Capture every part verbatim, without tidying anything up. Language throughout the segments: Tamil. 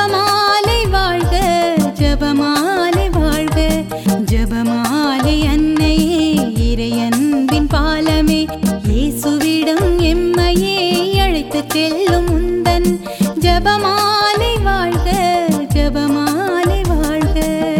ஜெபமாலை வாழ்க, ஜெபமாலை வாழ்க, ஜெபமாலை அன்னையே இறையன்பின் பாலமே, இயேசுவிடம் எம்மையே அழைத்து செல்லும் உந்தன் ஜெபமாலை வாழ்க, ஜெபமாலை வாழ்க.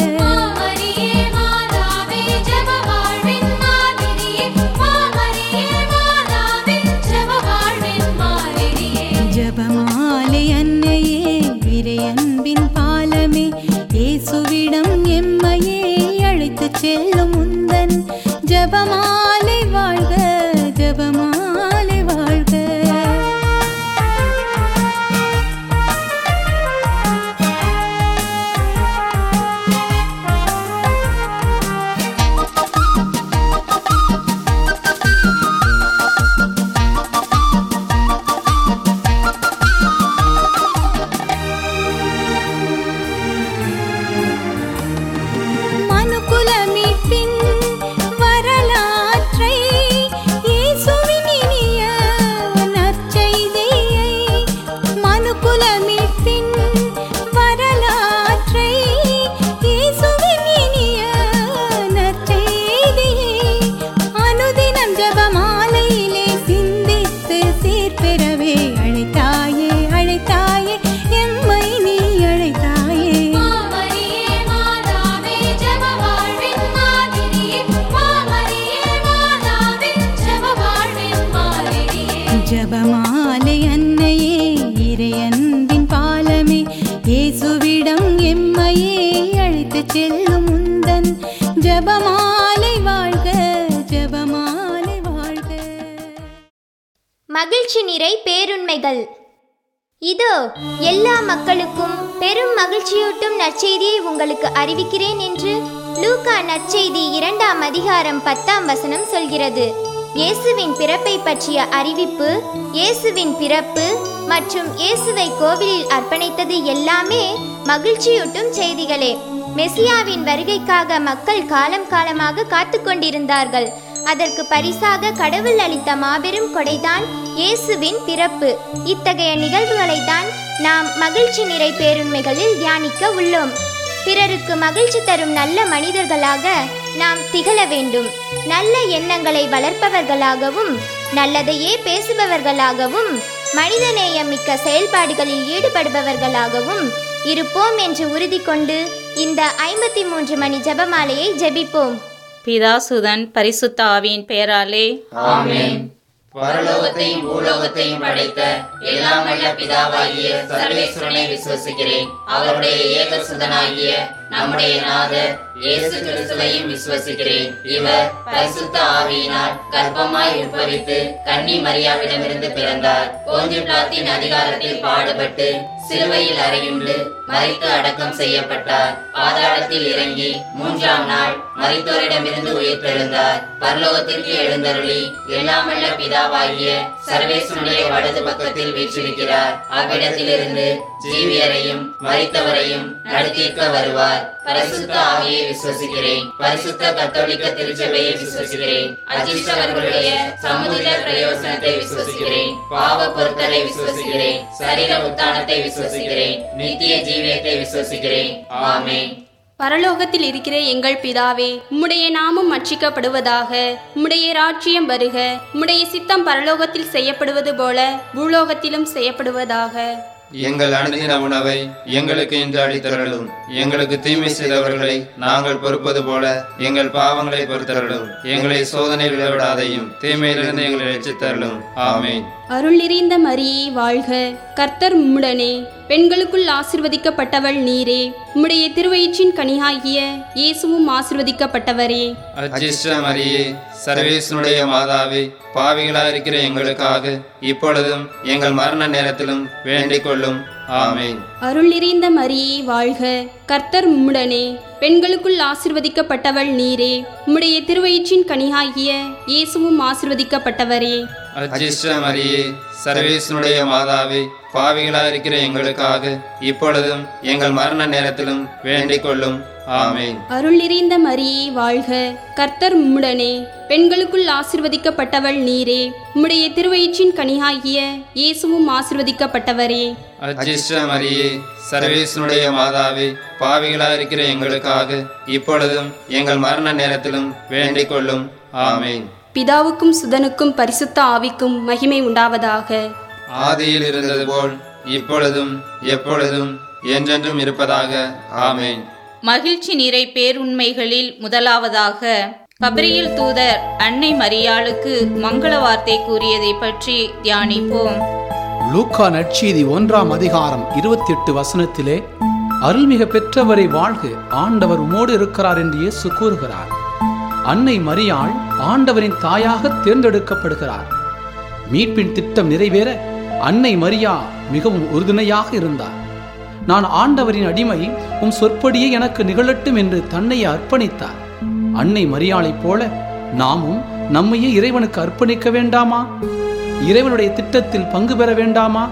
ஜெபமாலை அன்னையே இறையன்பின் பாலமே, இயேசுவிடம் எம்மையே அழைத்து செல்லும் உந்தன் ஜெபமாலை வாழ்க, ஜெபமாலை வாழ்க. ஜெபமாலை அன்னையே இறையன்பின் பாலமே, இயேசுவிடம் எம்மையே அழைத்து செல்லும் உந்தன் ஜெபமாலை வாழ்க, ஜெபமாலை வாழ்க. மகிழ்ச்சி நிறை பேருண்மைகள். இதோ எல்லா மக்களுக்கும் பெரும் மகிழ்ச்சியூட்டும் நற்செய்தியை உங்களுக்கு அறிவிக்கிறேன் என்று லூக்கா நற்செய்தி இரண்டாம் அதிகாரம் பத்தாம் வசனம் சொல்கிறது. இயேசுவின் பிறப்பை பற்றிய அறிவிப்பு, இயேசுவின் பிறப்பு மற்றும் இயேசுவை கோவிலில் அர்ப்பணித்தது எல்லாமே மகிழ்ச்சியூட்டும் செய்திகளே. மெசியாவின் வருகைக்காக மக்கள் காலம் காலமாக காத்து கொண்டிருந்தார்கள். அதற்கு பரிசாக கடவுள் அளித்த மாபெரும் கொடைதான் இயேசுவின் பிறப்பு. இத்தகைய நிகழ்வுகளை தான் நாம் மகிழ்ச்சி நிறை பேருண்மைகளில் தியானிக்க உள்ளோம். பிறருக்கு மகிழ்ச்சி தரும் நல்ல மனிதர்களாக நாம் திகழ வேண்டும். நல்ல எண்ணங்களை வளர்ப்பவர்களாகவும் நல்லதையே பேசுபவர்களாகவும் மனிதநேயம் மிக்க செயல்பாடுகளில் ஈடுபடுபவர்களாகவும் இருப்போம் என்று உறுதி கொண்டு இந்த ஐம்பத்தி மூன்று மணி ஜெபமாலையை ஜெபிப்போம். பிதா சுதன் பரிசுத்த ஆவியின் பெயராலே ஆமென். பரலோகத்தையும் பூலோகத்தையும் படைத்த எல்லாம் வல்ல பிதாவாகிய சர்வேஸ்வரனை விசுவசிக்கிறேன். அவருடைய ஏக சுதனாகிய நம்முடைய நாதர் இயேசு கிறிஸ்துவையும் விசுவசிக்கிறேன். இவர் பரிசுத்த ஆவியினால் கர்ப்பமாய் உட்பவித்து கன்னி மரியாவிடமிருந்து பிறந்தார். போஞ்சு பிலாத்தின் அதிகாரத்தில் பாடுபட்டு சிலுவையில் அறையுண்டு மரித்து அடக்கம் செய்யப்பட்டார். பாதாளத்தில் இறங்கி மூன்றாம் நாள் மரித்தோரிடமிருந்து உயிர்த்தெழுந்தார். பரலோகத்திற்கு எழுந்தருளி எல்லாம் வல்ல பிதாவாகிய சர்வேஸ்வரனுடைய வலது பக்கத்தில் வீற்றிருக்கிறார். அவ்விடத்திலிருந்து ஜீவியரையும் மரித்தவரையும் நடத்திக்க வருவார். பரிசுத்த ஆவியை விசுவசிக்கிறேன். பரிசுத்த கத்தோலிக்க திருச்சபையை விசுவசிக்கிறேன். அஜிஷ்டவர்களுடைய சமூக பிரயோசனத்தை விசுவசிக்கிறேன். பாவ பொறுத்தலை விசுவசிக்கிறேன். சரீர உத்தானத்தை விசுவசிக்கிறேன். நித்திய ஜீவியத்தை விசுவசிக்கிறேன். ஆமென். பரலோகத்தில் இருக்கிற எங்கள் பிதாவே, உம்முடைய நாமம் அர்ச்சிக்கப்படுவதாக. உம்முடைய ராஜ்யம் வருக. உம்முடைய சித்தம் பரலோகத்தில் செய்யப்படுவது போல பூலோகத்திலும் செய்யப்படுவதாக. எங்கள் அனுதின உணவை எங்களுக்கு இன்று அளித்தருளும். எங்களுக்கு தீமை செய்தவர்களை நாங்கள் பொறுப்பது போல எங்கள் பாவங்களை பொறுத்தருளும். எங்களை சோதனை விளைவிடாதையும் தீமையிலிருந்து எங்களை ரட்சித்தருளும். ஆமென். அருள் நிறைந்த மரியே வாழ்க, கர்த்தர் உம்முடனே, பெண்களுக்குள் ஆசிர்வதிக்கப்பட்டவள் நீரே. உம்முடைய திருவயிற்றின் கனியாகிய இயேசுவும் ஆசிர்வதிக்கப்பட்டவரே. அஜிஷ்ட மரியே, சர்வேசனுடைய மாதாவே, பாவிகளாக இருக்கிற எங்களுக்காக இப்பொழுதும் எங்கள் மரண நேரத்திலும் வேண்டிக் கொள்ளும். ஆமென். அருள் நிறைந்த மரியே வாழ்க, கர்த்தர் உம்முடனே, பெண்களுக்குள் ஆசிர்வதிக்கப்பட்டவள் நீரே. உம்முடைய திருவயிற்றின் கனியாகிய இயேசுவும் ஆசிர்வதிக்கப்பட்டவரே. அஜிஷ்ட மரியே, சர்வேசனுடைய மாதாவே, பாவிகளாக இருக்கிற எங்களுக்காக இப்பொழுதும் எங்கள் மரண நேரத்திலும் வேண்டிக் கொள்ளும். ஆமென். அருள் நிறைந்த மரியே வாழ்க, கர்த்தர் உம்முடனே, பெண்களுக்குள் ஆசிர்வதிக்கப்பட்டவள் நீரே. உம்முடைய திருவயிற்றின் கனியாகிய இயேசுவும் ஆசிர்வதிக்கப்பட்டவரே. அஜிஷ்ட மரியே, சர்வேசனுடைய மாதாவே, பாவிகளாக இருக்கிற எங்களுக்காக இப்பொழுதும் எங்கள் மரண நேரத்திலும் வேண்டிக் கொள்ளும். ஆமென். பிதாவுக்கும் சுதனுக்கும் பரிசுத்த ஆவிக்கும் மகிமை உண்டாவதாக. ஆதியில் இருந்தது போல் இப்பொழுதும் எப்பொழுதும் என்றென்றும் இருப்பதாக. ஆமென். மகிழ்ச்சி நிறை பேருண்மைகளில் முதலாவதாக கபிரியேல் தூதர் அன்னை மரியாளுக்கு மங்கள வார்த்தை கூறியதை பற்றி தியானிப்போம். லூக்கா நற்செய்தி ஒன்றாம் அதிகாரம் இருபத்தி எட்டு வசனத்திலே, அருள்மிக பெற்றவரை வாழ்க, ஆண்டவர் உமோடு இருக்கிறார் என்று இயேசு கூறுகிறார். அன்னை மரியாள் ஆண்டவரின் தாயாக தேர்ந்தெடுக்கப்படுகிறார். மீட்பின் திட்டம் நிறைவேற அன்னை மரியா மிகவும் உறுதுணையாக இருந்தார். நான் ஆண்டவரின் அடிமை, உம் சொற்படியே எனக்கு நிகழட்டும் என்று தன்னை அர்ப்பணித்தார். அன்னை மரியாளைப் போல நாமும் நம்மையே இறைவனுக்கு அர்ப்பணிக்க வேண்டாமா? இறைவனுடைய திட்டத்தில் பங்கு பெற வேண்டாமா?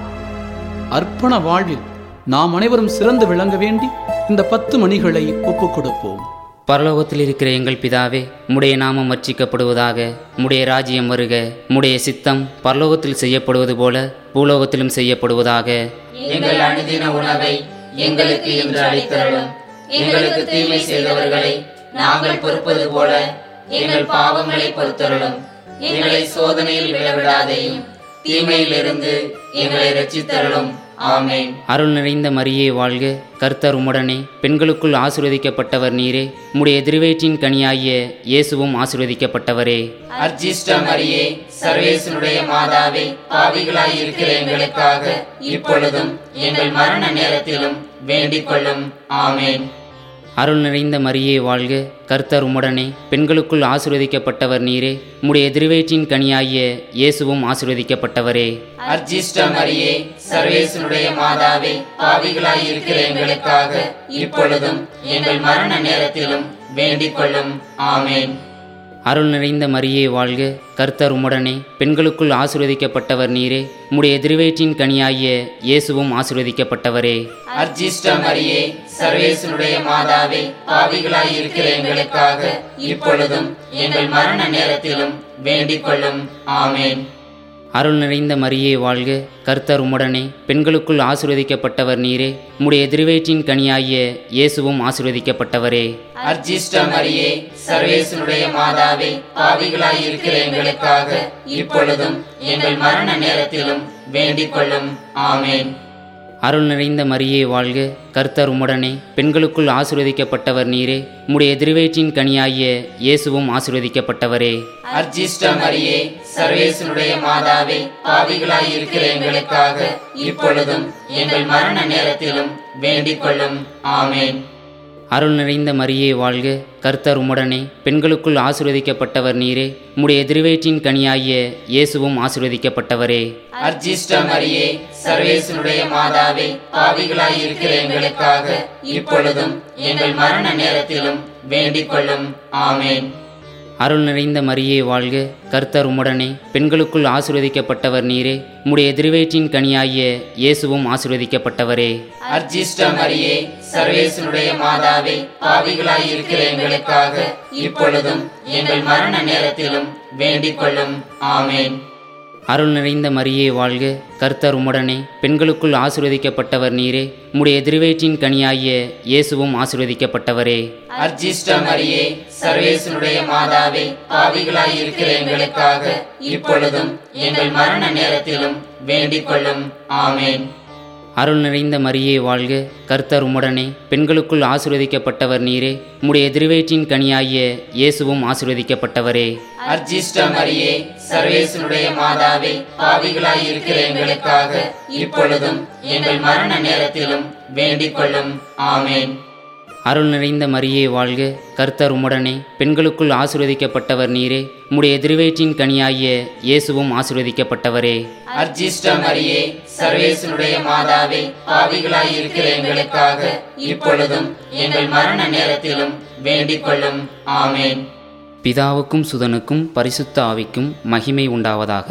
அர்ப்பண வாழ்வில் நாம் அனைவரும் சிறந்து விளங்க வேண்டி இந்த பத்து மணிகளை ஒப்புக் கொடுப்போம். பரலோகத்தில் இருக்கிற எங்கள் பிதாவே, உம்முடைய நாமம் வர்ச்சிக்கப்படுவதாக. உம்முடைய ராஜ்யம் வருக. உம்முடைய சித்தம் பரலோகத்தில் செய்யப்படுவது போல பூலோகத்திலும் செய்யப்படுவதாக. எங்கள் அனுதின உணவை எங்களுக்கு இன்று அளித்தருளும். எங்களுக்கு தீமை செய்தவர்களை நாங்கள் பொறுப்பது போல எங்கள் பாவங்களை பொறுத்தருளும். எங்களை சோதனையில் விழவிடாதையும் தீமையிலிருந்து எங்களை ரட்சித்தருளும். ஆமென். அருள் நிறைந்த மரியே வாழ்க, கர்த்தர் உம்முடனே, பெண்களுக்குள் ஆசீர்வதிக்கப்பட்டவர் நீரே. உம்முடைய திருவயிற்றின் கனியாகிய இயேசுவும் ஆசீர்வதிக்கப்பட்டவரே. அர்ச்சிஷ்ட மரியே, சர்வேசனுடைய மாதாவே, பாவிகளாய் இருக்கிற எங்களுக்காக இப்பொழுதும் எங்கள் மரண நேரத்திலும் வேண்டிக் கொள்ளும். ஆமென். அருள் நிறைந்த மரியே வாழ்க, கர்த்தர் உம்முடனே, பெண்களுக்குள் ஆசீர்வதிக்கப்பட்டவர் நீரே. உம்முடைய திருவயிற்றின் கனியாகிய இயேசுவும் ஆசீர்வதிக்கப்பட்டவரே. அர்ச்சிஷ்ட மரியே, சர்வேசனுடைய மாதாவே, பாவிகளாய் இருக்கிற எங்களுக்காக இப்பொழுதும் எங்கள் மரண நேரத்திலும் வேண்டிக் கொள்ளும். ஆமென். அருள் நிறைந்த மரியே வாழ்க, கர்த்தர் உம்முடனே, பெண்களுக்குள் ஆசீர்வதிக்கப்பட்டவர் நீரே. உம்முடைய திருவயிற்றின் கனியாகிய இயேசுவும் ஆசீர்வதிக்கப்பட்டவரே. அர்ச்சிஷ்ட மரியே, சர்வேசனுடைய மாதாவே, பாவிகளாய் இருக்கிற எங்களுக்காக இப்பொழுதும் எங்கள் மரண நேரத்திலும் வேண்டிக் கொள்ளும். ஆமென். அருள் நிறைந்த மரியே வாழ்க, கர்த்தர் உம்முடனே, பெண்களுக்குள் ஆசீர்வதிக்கப்பட்டவர் நீரே. உம்முடைய திருவயிற்றின் கனியாகிய இயேசுவும் ஆசீர்வதிக்கப்பட்டவரே. அர்ச்சிஷ்ட மரியே, சர்வேசனுடைய மாதாவே, பாவிகளாய் இருக்கிற எங்களுக்காக இப்பொழுதும் எங்கள் மரண நேரத்திலும் வேண்டிக் கொள்ளும். ஆமென். அருள் நிறைந்த மரியே வாழ்க, கர்த்தர் உம்முடனே, பெண்களுக்குள் ஆசீர்வதிக்கப்பட்டவர் நீரே. உம்முடைய திருவயிற்றின் கனியாகிய இயேசுவும் ஆசீர்வதிக்கப்பட்டவரே. அர்ச்சிஷ்ட மரியே, சர்வேசனுடைய மாதாவே, பாவிகளாய் இருக்கிற எங்களுக்காக இப்பொழுதும் எங்கள் மரண நேரத்திலும் வேண்டிக் கொள்ளும். ஆமென். அருள் நிறைந்த மரியே வாழ்க, கர்த்தர் உம்முடனே, பெண்களுக்குள் ஆசீர்வதிக்கப்பட்டவர் நீரே. உம்முடைய திருவயிற்றின் கனியாகிய இயேசுவும் ஆசீர்வதிக்கப்பட்டவரே. அர்ச்சிஷ்ட மரியே, சர்வேசனுடைய மாதாவே, பாவிகளாய் இருக்கிற எங்களுக்காக இப்பொழுதும் எங்கள் மரண நேரத்திலும் வேண்டிக் கொள்ளும். ஆமென். அருள் நிறைந்த மரியே வாழ்க, கர்த்தர் உம்முடனே, பெண்களுக்குள் ஆசீர்வதிக்கப்பட்டவர் நீரே. உம்முடைய திருவயிற்றின் கனியாகிய இயேசுவும் ஆசீர்வதிக்கப்பட்டவரே. அர்ச்சிஷ்ட மரியே, சர்வேசனுடைய மாதாவே, பாவிகளாய் இருக்கிற எங்களுக்காக இப்பொழுதும் எங்கள் மரண நேரத்திலும் வேண்டிக் கொள்ளும். ஆமென். அருள் நிறைந்த மரியே வாழ்க, கர்த்தர் உம்முடனே, பெண்களுக்குள் ஆசீர்வதிக்கப்பட்டவர் நீரே. உம்முடைய திருவயிற்றின் கனியாகிய இயேசுவும் ஆசீர்வதிக்கப்பட்டவரே. அர்ச்சிஷ்ட மரியே, சர்வேசனுடைய மாதாவே, பாவிகளாய் இருக்கிற எங்களுக்காக இப்பொழுதும் எங்கள் மரண நேரத்திலும் வேண்டிக் கொள்ளும். ஆமென். அருள் நிறைந்த மரியே வாழ்க, கர்த்தர் உம்முடனே, பெண்களுக்குள் ஆசீர்வதிக்கப்பட்டவர் நீரே. உம்முடைய திருவயிற்றின் கனியாகிய இயேசுவும் ஆசீர்வதிக்கப்பட்டவரே. அர்ச்சிஷ்ட மரியே, சர்வேசனுடைய மாதாவே, பாவிகளாய் இருக்கிற எங்களுக்காக இப்பொழுதும் எங்கள் மரண நேரத்திலும் வேண்டிக் கொள்ளும். ஆமென். அருள் நிறைந்த மரியே வாழ்க, கர்த்தர் உம்முடனே, பெண்களுக்குள் ஆசீர்வதிக்கப்பட்டவர் நீரே. உம்முடைய திருவயிற்றின் கனியாகிய இயேசுவும் ஆசீர்வதிக்கப்பட்டவரே. அர்ச்சிஷ்ட மரியே, சர்வேசனுடைய மாதாவே, பாவிகளாய் இருக்கிற எங்களுக்காக இப்பொழுதும் எங்கள் மரண நேரத்திலும் வேண்டிக் கொள்ளும். ஆமென். பிதாவுக்கும் சுதனுக்கும் பரிசுத்த ஆவிக்கும் மகிமை உண்டாவதாக.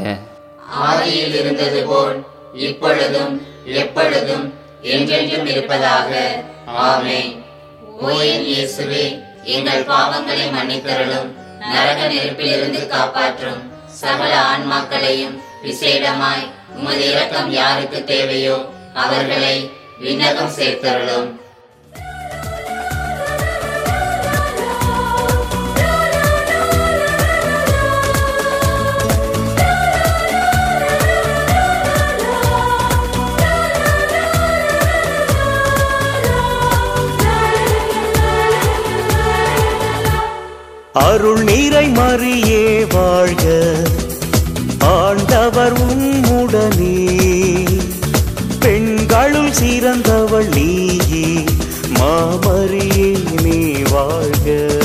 ஆதியில் இருந்தது போல் இப்பொழுதும் எப்பொழுதும் என்றென்றும் இருப்பதாக. ஆமென். ஓ என் இயேசுவே, எங்கள் பாவங்களை மன்னித்தருளும். நரக நெருப்பிலிருந்து காப்பாற்றும். சகல ஆன்மாக்களையும் விசேடமாய் உமது இரக்கம் யாருக்கு தேவையோ அவர்களை விண்ணகம் சேர்த்தருளும். அருள் நீரை மறியே வாழ்க, ஆண்டவர் உம்முடனே. பெண்களுள் சிறந்தவள் நீயே, மாமரியே நீ வாழ்க.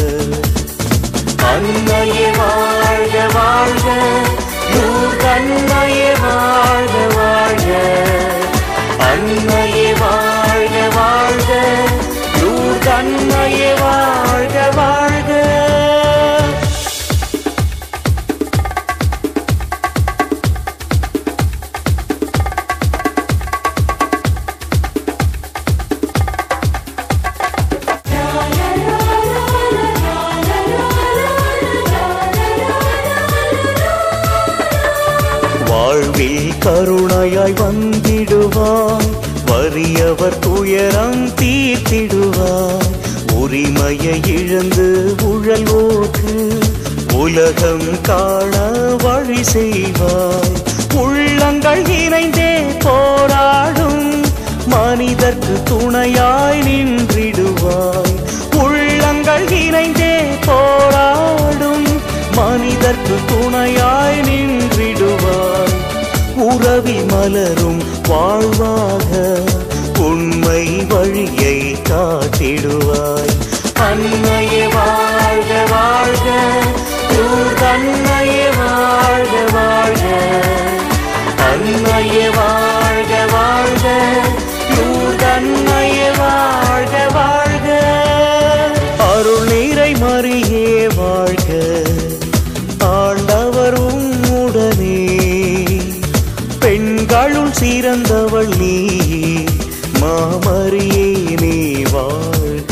அன்னையே வாழ்க வாழ்க, அன்னையே வாழ்க வாழ்க. அன்னையே வாழ்க வாழ்க, அன்னையே வாழ்க வாழ்க. வாழ்வில் கருணையாய் வந்திடுவாய், வறியவர் துயரம் தீர்த்திடுவாய். உரிமையை இழந்து உழல்வோர்க்கு உலகம் காண வழி செய்வாய். உள்ளங்கள் இணைந்தே போராடும் மனிதர்க்கு துணையாய் நின்றிடுவாய். உள்ளங்கள் இணைந்தே போராடும் மனிதர்க்கு துணையாய் நின்றிடுவாய். உறவி மலரும் வாழ்வாக உண்மை வழியை காட்டிடுவாய். அன்னையே வாழ்க வாழ்க, அன்னையே வாழ்க வாழ்க. அன்னையே வாழ்க வாழ்க, அன்னையே வாழ்க வாழ்க. அருள் நீரை மறியே வாழ்க, ஆண்டவர் உம்முடனே. பெண்களுள் சிறந்தவள் நீயே, மாமரியே நீ வாழ்க.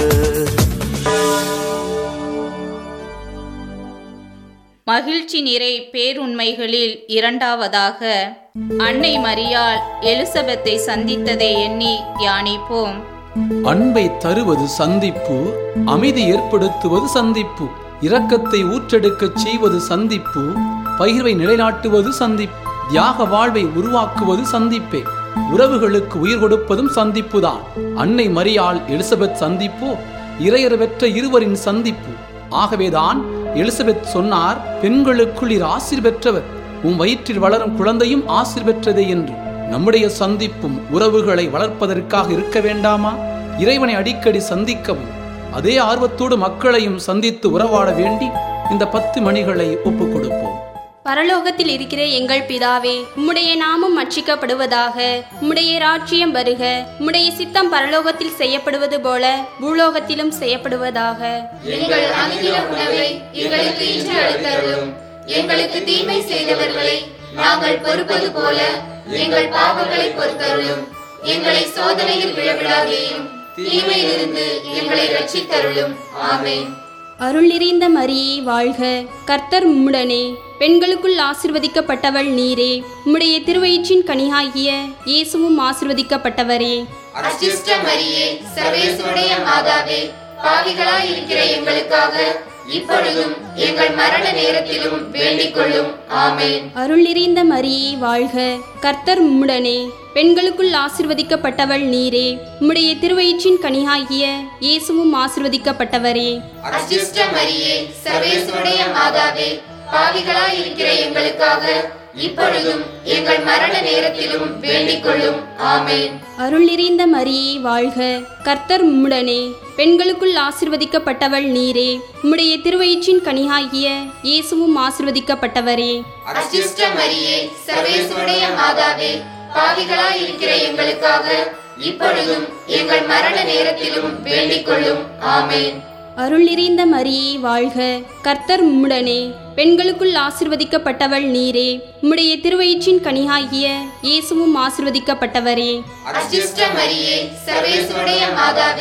மகிழ்ச்சி நிறை பேருண்மைகளில் இரண்டாவதாக அன்னை மரியாள் எலிசபெத்தை சந்தித்ததை எண்ணி தியானிப்போம். அன்பை தருவது சந்திப்பு, அமைதி ஏற்படுத்துவது சந்திப்பு, இரக்கத்தை ஊற்றெடுக்கச் செய்வது சந்திப்பு, பகிர்வை நிலைநாட்டுவது சந்திப்பு, தியாக வாழ்வை உருவாக்குவது சந்திப்பே. உறவுகளுக்கு உயிர் கொடுப்பதும் சந்திப்புதான். அன்னை மரியாள் எலிசபெத் சந்திப்போ இறையர் பெற்ற இருவரின் சந்திப்பு. ஆகவேதான் எலிசபெத் சொன்னார், பெண்களுக்குள் இரு ஆசீர் பெற்றவர், உம் வயிற்றில் வளரும் குழந்தையும் ஆசீர் பெற்றதே என்று. நம்முடைய சந்திப்பும் உறவுகளை வளர்ப்பதற்காக இருக்க வேண்டாமா? இறைவனை அடிக்கடி சந்திக்கவும் அதே ஆர்வத்தோடு மக்களையும் சந்தித்து உறவாட வேண்டி இந்த பத்து மணிகளை ஒப்புக் கொடுப்போம். பரலோகத்தில் இருக்கிற எங்கள் பிதாவே, உம்முடைய நாமம் அர்ச்சிக்கப்படுவதாக. உம்முடைய ராஜ்யம் வருக. உம்முடைய சித்தம் பரலோகத்தில் செய்யப்படுவது போல பூலோகத்திலும் செய்யப்படுவதாக. எங்கள் அனுதின உணவை எங்களுக்கு இன்று அளித்தருளும். எங்களுக்கு தீமை செய்தவர்களை நாங்கள் பொறுப்பது போல எங்கள் பாவங்களை பொறுத்தருளும். எங்களை சோதனையில் விழவிடாதேயும், தீமையிலிருந்து எங்களை ரட்சித்தருளும். ஆமென். அருள் நிறைந்த மரியே வாழ்க, கர்த்தர் உம்முடனே. பெண்களுக்குள் ஆசிர்வதிக்கப்பட்டவள் நீரே. உம்முடைய திருவயிற்றின் கனியாகிய இயேசுவும் ஆசிர்வதிக்கப்பட்டவரே. அச்சிஷ்ட மரியே, சர்வேசுடைய மாதாவே, பாவிகளாய் இருக்கிற எங்களுக்காக இப்பொழுதும் எங்கள் மரண நேரத்திலும் வேண்டிக் கொள்ளும். ஆமென். அருள் நிறைந்த மரியே வாழ்க, கர்த்தர் உம்முடனே. பெண்களுக்குள் ஆசிர்வதிக்கப்பட்டவள் நீரே. உம்முடைய திருவயிற்றின் கனியாகிய இயேசுவும் ஆசிர்வதிக்கப்பட்டவரே. அச்சிஷ்ட மரியே, சர்வேசுடைய மாதாவே, பாவிகளாய் இருக்கிற எங்களுக்காக இப்பொழுதும் எங்கள் மரண நேரத்திலும் வேண்டிக் கொள்ளும். ஆமென். அருள் நிறைந்த மரியே வாழ்க, கர்த்தர் உம்முடனே. பெண்களுக்குள் ஆசிர்வதிக்கப்பட்டவள் நீரே. உம்முடைய திருவயிற்றின் கனியாகிய இயேசுவும் ஆசிர்வதிக்கப்பட்டவரே. அச்சிஷ்ட மரியே, சர்வேசுடைய மாதாவே, பாவிகளாய் இருக்கிற எங்களுக்காக இப்பொழுதும் எங்கள் மரண நேரத்திலும் வேண்டிக் கொள்ளும். ஆமென். அருள் நிறைந்த மரியே வாழ்க, கர்த்தர் உம்முடனே. பெண்களுக்குள் ஆசிர்வதிக்கப்பட்டவள் நீரே. உம்முடைய திருவயிற்றின் கனியாகிய இயேசுவும் ஆசிர்வதிக்கப்பட்டவரே. அச்சிஷ்ட மரியே, சர்வேசுடைய மாதாவே,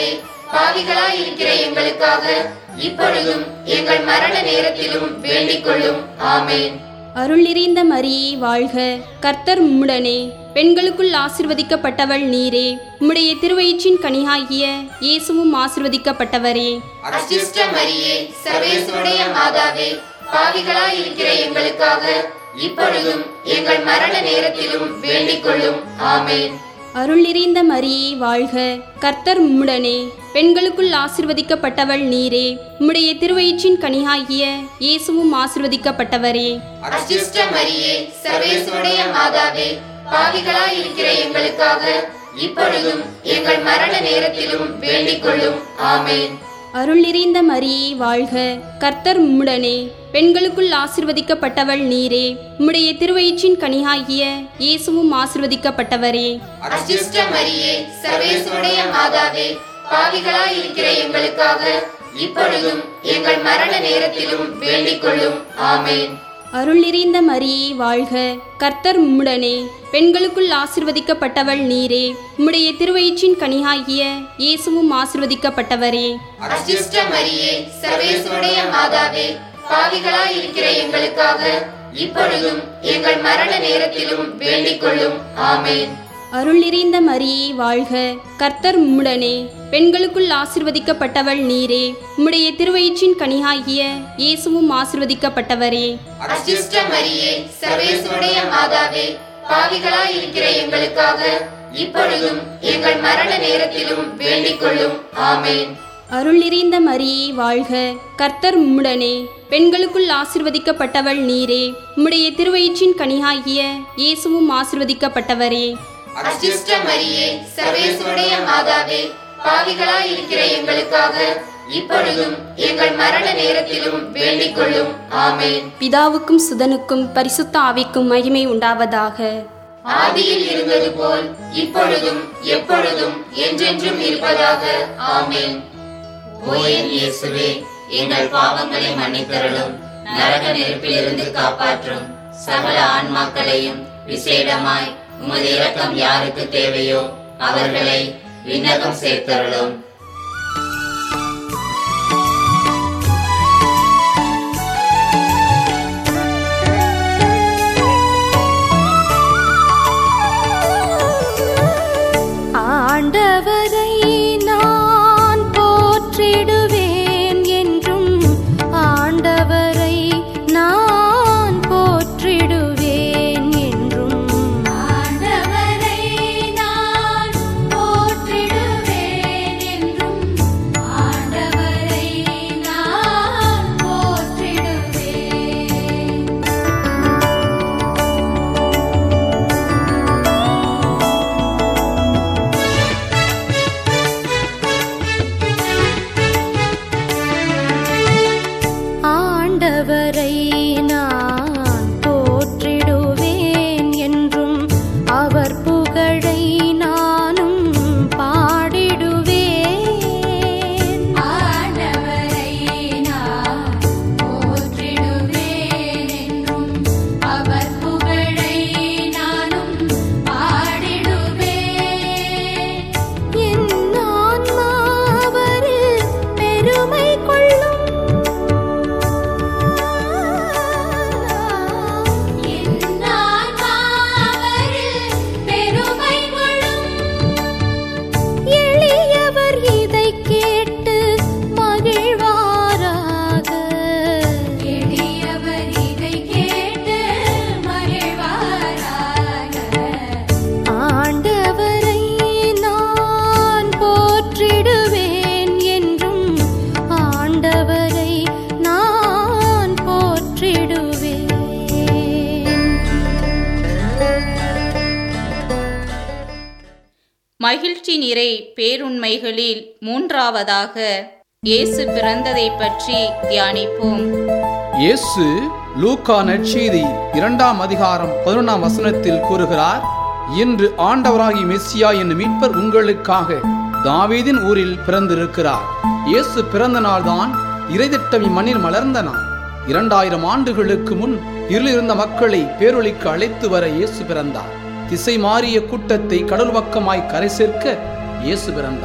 பாவிகளாய் இருக்கிற எங்களுக்காக இப்பொழுதும் எங்கள் மரண நேரத்திலும் வேண்டிக் கொள்ளும். ஆமென். அருள் நிறைந்த மரியே வாழ்க, கர்த்தர் உம்முடனே, பெண்களுக்குள் ஆசிர்வதிக்கப்பட்டவள் நீரே, உம்முடைய திருவயிற்றின் கனியாகிய இயேசுவும் ஆசிர்வதிக்கப்பட்டவரே. அச்சிஷ்ட மரியே, சர்வேசுடைய மாதாவே, பாவிகளாய் இருக்கிற எங்களுக்காக இப்பொழுதும் எங்கள் மரண நேரத்திலும் வேண்டிக் கொள்ளும். ஆமென். அருள் நிறைந்த மரியே வாழ்க, கர்த்தர் உம்முடனே, பெண்களுக்குள் ஆசிர்வதிக்கப்பட்டவள் நீரே, உம்முடைய திருவயிற்றின் கனியாகிய இயேசுவும் ஆசிர்வதிக்கப்பட்டவரே. அச்சிஷ்ட மரியே, சர்வேசுடைய மாதாவே, பாவிகளாய் இருக்கிற எங்களுக்காக இப்பொழுதும் எங்கள் மரண நேரத்திலும் வேண்டிக் கொள்ளும். ஆமென். அருள் நிறைந்த மரியே வாழ்க, கர்த்தர் உம்முடனே, பெண்களுக்குள் ஆசிர்வதிக்கப்பட்டவள் நீரே, உம்முடைய திருவயிற்றின் கனியாகிய இயேசுவும் ஆசிர்வதிக்கப்பட்டவரே. அச்சிஷ்ட மரியே, சர்வேசுடைய மாதாவே, பாவிகளாய் இருக்கிற எங்களுக்காக இப்பொழுதும் எங்கள் மரண நேரத்திலும் வேண்டிக் கொள்ளும். ஆமென். அருள் நிறைந்த மரியே வாழ்க, கர்த்தர் உம்முடனே, பெண்களுக்குள் ஆசிர்வதிக்கப்பட்டவள் நீரே, உம்முடைய திருவயிற்றின் கனியாகிய இயேசுவும் ஆசிர்வதிக்கப்பட்டவரே. அச்சிஷ்ட மரியே, சர்வேசுடைய மாதாவே, பாவிகளாய் இருக்கிற எங்களுக்காக இப்பொழுதும் எங்கள் மரண நேரத்திலும் வேண்டிக் கொள்ளும். ஆமென். அருள் நிறைந்த மரியே வாழ்க, கர்த்தர் உம்முடனே, பெண்களுக்குள் ஆசிர்வதிக்கப்பட்டவள் நீரே, உம்முடைய திருவயிற்றின் கனியாகிய இயேசுவும் ஆசிர்வதிக்கப்பட்டவரே. அச்சிஷ்ட மரியே, சர்வேசுடைய மாதாவே, பாவிகளாய் இருக்கிற எங்களுக்காக இப்பொழுதும் எங்கள் மரண நேரத்திலும் வேண்டிக் கொள்ளும். ஆமென். அருள் நிறைந்த மரியே வாழ்க, கர்த்தர் உம்முடனே, பெண்களுக்குள் ஆசிர்வதிக்கப்பட்டவள் நீரே, உம்முடைய திருவயிற்றின் கனியாகிய இயேசுவும் ஆசிர்வதிக்கப்பட்டவரே. அச்சிஷ்ட மரியே, சர்வேசுடைய மாதாவே, பாவிகளாய் இருக்கிற எங்களுக்காக இப்பொழுதும் எங்கள் மரண நேரத்திலும் வேண்டிக் கொள்ளும். ஆமென். பிதாவுக்கும் சுதனுக்கும் பரிசுத்த ஆவிக்கும் மகிமை உண்டாவதாக. ஆதியில் இருந்தது போல் இப்பொழுதும் எப்பொழுதும் என்றென்றும் இருப்பதாக. ஆமென். ஓ என் இயேசுவே, எங்கள் பாவங்களை மன்னித்தருளும், நரக நெருப்பிலிருந்து காப்பாற்றும், சகல ஆன்மாக்களையும் விசேடமாய் உமது இரக்கம் யாருக்கு தேவையோ அவர்களை விண்ணகம் சேர்த்தருளும். ஆண்டவரை நான் போற்றிடுவேன் என்றும், ஆண்டவரை நான் போற்றிடுவேன் என்றும், ஆண்டவரை நான் போற்றிடுவேன் என்றும், ஆண்டவரை நான் போற்றிடுவேன். ஆண்டவரை நான் போற்றிடுவேன் என்றும், அவர் புகழை நானும் பாடிடுவேன். ஆண்டவரை நான் போற்றிடுவேன் என்றும், அவர் புகழை நானும் பாடிடுவேன். என் ஆன்மா அவரில் பெருமை கொள்ளும், எளியவர் இதை கேட்டு மகிழ்வாராக. எளியவர் இதை கேட்டு மகிழ்வாராக. ஆண்டவரை நான் போற்றிடுவேன் என்றும், ஆண்டவரை நான் போற்றிடுவேன். மகிழ்ச்சி நிறை பேருண்மைகளில் மூன்றாவதாக இயேசு பிறந்ததை பற்றி தியானிப்போம். இயேசு லூக்கா நற்செய்தி இரண்டாம் அதிகாரம் பதினொன்றாம் வசனத்தில் கூறுகிறார், இன்று ஆண்டவராகி மெஸ்ஸியா என்னும் மீட்பர் உங்களுக்காக தாவீதின் ஊரில் பிறந்திருக்கிறார். இயேசு பிறந்த நாள்தான் இறைதிட்டம் இம்மண்ணில் மலர்ந்த நாள். இரண்டாயிரம் ஆண்டுகளுக்கு முன் இருளிருந்த மக்களை பேரொளிக்கு அழைத்து வர இயேசு பிறந்தார். திசை மாறிய கூட்டத்தை கடல் பக்கமாய் கரை சேர்க்க இயேசு பிறந்தார்.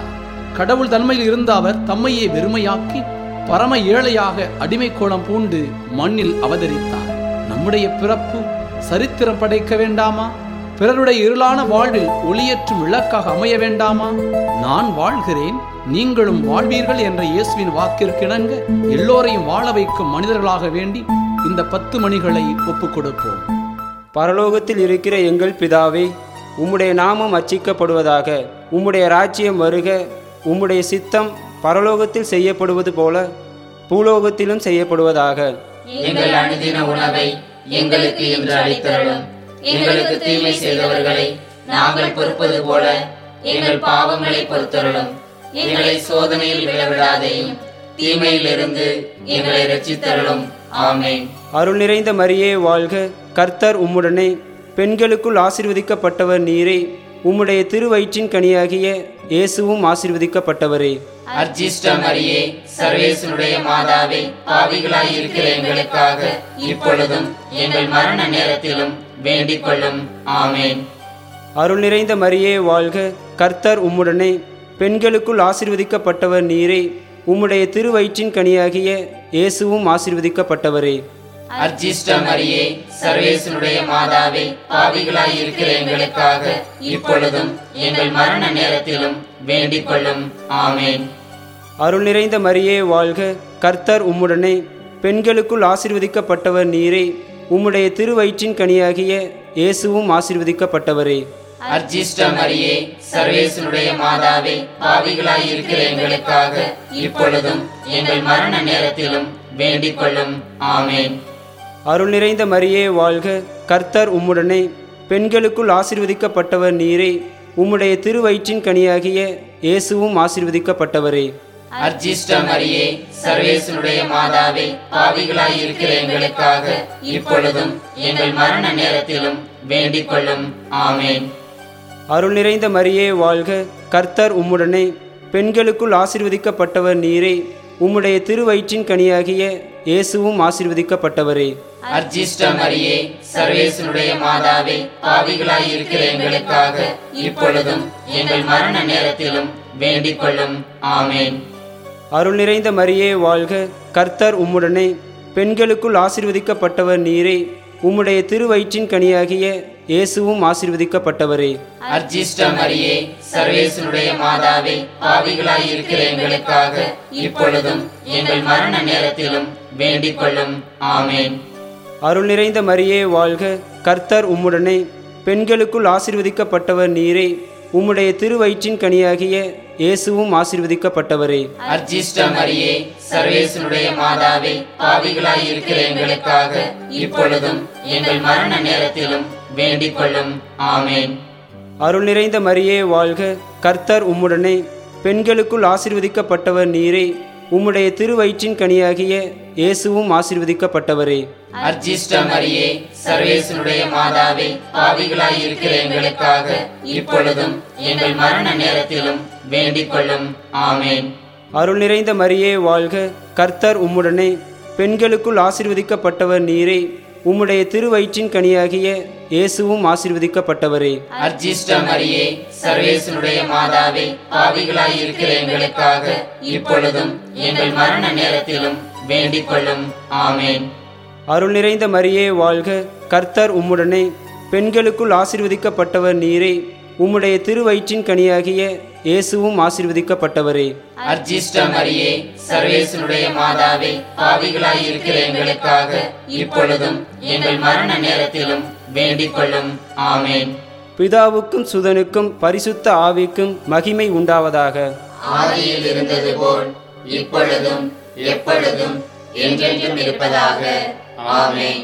கடவுள் தன்மையில் இருந்த அவர் தம்மையே வெறுமையாக்கி பரம ஏழையாக அடிமை கோலம் பூண்டு மண்ணில் அவதரித்தார். நம்முடைய பிறப்பு சரித்திரம் படைக்க வேண்டாமா? பிறருடைய இருளான வாழ்வில் ஒளியேற்றும் விளக்காக அமைய வேண்டாமா? நான் வாழ்கிறேன், நீங்களும் வாழ்வீர்கள் என்ற இயேசுவின் வாக்கிற்கிணங்க எல்லோரையும் வாழ வைக்கும் மனிதர்களாக வேண்டி இந்த பத்து மணிகளை ஒப்புக் கொடுப்போம். பரலோகத்தில் இருக்கிற எங்கள் பிதாவே, உம்முடைய நாமம் அர்ச்சிக்கப்படுவதாக. உம்முடைய ராஜ்யம் வருக. உம்முடைய சித்தம் பரலோகத்தில் செய்யப்படுவது போல பூலோகத்திலும் செய்யப்படுவதாக. எங்கள் அனுதின உணவை எங்களுக்கு இன்று அளித்தருளும். எங்களுக்கு தீமை செய்தவர்களை நாங்கள் பொறுப்பது போல எங்கள் பாவங்களை பொறுத்தருளும். எங்களை சோதனையில் விழவிடாதையும் தீமையிலிருந்து எங்களை ரட்சித்தருளும். ஆமென். அருள் நிறைந்த மரியே வாழ்க. கர்த்தர் உம்முடனே, பெண்களுக்குள் ஆசீர்வதிக்கப்பட்டவர் நீரே. உம்முடைய திருவயிற்றின் கனியாகிய இயேசுவும் ஆசீர்வதிக்கப்பட்டவரே. அர்ச்சிஷ்ட மரியே, சர்வேசனுடைய மாதாவே, பாவிகளாய் இருக்கிற எங்களுக்காக இப்பொழுதும் எங்கள் மரண நேரத்திலும் வேண்டிக் கொள்ளும். ஆமென். அருள் நிறைந்த மரியே வாழ்க. கர்த்தர் உம்முடனே, பெண்களுக்குள் ஆசீர்வதிக்கப்பட்டவர் நீரே. உம்முடைய திருவயிற்றின் கனியாகிய இயேசுவும் ஆசீர்வதிக்கப்பட்டவரே. அர்ச்சிஷ்ட மரியே, சர்வேசனுடைய மாதாவே, பாவிகளாய் இருக்கிற எங்களுக்காக இப்பொழுதும் எங்கள் மரண நேரத்திலும் வேண்டிக் கொள்ளும். ஆமென். அருள் நிறைந்த மரியே வாழ்க. கர்த்தர் உம்முடனே, பெண்களுக்குள் ஆசீர்வதிக்கப்பட்டவர் நீரே. உம்முடைய திருவயிற்றின் கனியாகிய இயேசுவும் ஆசீர்வதிக்கப்பட்டவரே. அர்ச்சிஷ்ட மரியே, சர்வேசனுடைய மாதாவே, பாவிகளாய் இருக்கிற எங்களுக்காக இப்பொழுதும் எங்கள் மரண நேரத்திலும் வேண்டிக் கொள்ளும். ஆமென். அருள் நிறைந்த மரியே வாழ்க. கர்த்தர் உம்முடனே, பெண்களுக்குள் ஆசீர்வதிக்கப்பட்டவர் நீரே. உம்முடைய திருவயிற்றின் கனியாகிய இயேசுவும் ஆசீர்வதிக்கப்பட்டவரே. அர்ச்சிஷ்ட மரியே, சர்வேசனுடைய மாதாவே, பாவிகளாய் இருக்கிற எங்களுக்காக இப்பொழுதும் எங்கள் மரண நேரத்திலும் வேண்டிக் கொள்ளும். ஆமென். அருள் நிறைந்த மரியே வாழ்க. கர்த்தர் உம்முடனே, பெண்களுக்குள் ஆசீர்வதிக்கப்பட்டவர் நீரே. உம்முடைய திருவயிற்றின் கனியாகிய இயேசுவும் ஆசீர்வதிக்கப்பட்டவரே. அர்ச்சிஷ்ட மரியே, சர்வேசனுடைய மாதாவே, பாவிகளாய் இருக்கிற எங்களுக்காக இப்பொழுதும் எங்கள் மரண நேரத்திலும் வேண்டிக் கொள்ளும். ஆமென். அருள் நிறைந்த மரியே வாழ்க. கர்த்தர் உம்முடனே, பெண்களுக்குள் ஆசீர்வதிக்கப்பட்டவர் நீரே. உம்முடைய திருவயிற்றின் கனியாகிய இயேசுவும் ஆசீர்வதிக்கப்பட்டவரே. அர்ச்சிஷ்ட மரியே, சர்வேசனுடைய மாதாவே, பாவிகளாய் இருக்கிற எங்களுக்காக இப்பொழுதும் எங்கள் மரண நேரத்திலும் வேண்டிக் கொள்ளும். ஆமென். அருள் நிறைந்த மரியே வாழ்க. கர்த்தர் உம்முடனே, பெண்களுக்குள் ஆசீர்வதிக்கப்பட்டவர் நீரே. உம்முடைய திருவயிற்றின் கனியாகிய இயேசுவும் ஆசீர்வதிக்கப்பட்டவரே. அர்ச்சிஷ்ட மரியே, சர்வேசனுடைய மாதாவே, பாவிகளாய் இருக்கிற எங்களுக்காக இப்பொழுதும் எங்கள் மரண நேரத்திலும் வேண்டிக் கொள்ளும். ஆமென். அருள் நிறைந்த மரியே வாழ்க. கர்த்தர் உம்முடனே, பெண்களுக்குள் ஆசீர்வதிக்கப்பட்டவர் நீரே. உம்முடைய திருவயிற்றின் கனியாகிய இயேசுவும் ஆசீர்வதிக்கப்பட்டவரே. அர்ச்சிஷ்ட மரியே, சர்வேசனுடைய மாதாவே, பாவிகளாய் இருக்கிற எங்களுக்காக இப்பொழுதும் எங்கள் மரண நேரத்திலும் வேண்டிக் கொள்ளும். ஆமென். அருள் நிறைந்த மரியே வாழ்க. கர்த்தர் உம்முடனே, பெண்களுக்குள் ஆசீர்வதிக்கப்பட்டவர் நீரே. உம்முடைய திருவயிற்றின் கனியாகிய இயேசுவும் ஆசீர்வதிக்கப்பட்டவரே. அர்ச்சிஷ்ட மரியே, சர்வேசனுடைய மாதாவே, பாவிகளாய் இருக்கிற எங்களுக்காக இப்பொழுதும் எங்கள் மரண நேரத்திலும் வேண்டிக் கொள்ளும். ஆமென். அருள் நிறைந்த மரியே வாழ்க. கர்த்தர் உம்முடனே, பெண்களுக்குள் ஆசீர்வதிக்கப்பட்டவர் நீரே. உம்முடைய திருவயிற்றின் கனியாகிய இயேசுவும் ஆசீர்வதிக்கப்பட்டவரே. அர்ச்சிஷ்ட மரியே, சர்வேசனுடைய மாதாவே, பாவிகளாய் இருக்கிற எங்களுக்காக இப்பொழுதும் எங்கள் மரண நேரத்திலும் வேண்டிக் கொள்ளும். ஆமென். பிதாவுக்கும் சுதனுக்கும் பரிசுத்த ஆவிக்கும் மகிமை உண்டாவதாக. ஆதியில் இருந்தது போல் இப்பொழுதும் எப்பொழுதும் என்றென்றும் இருப்பதாக. ஆமென்.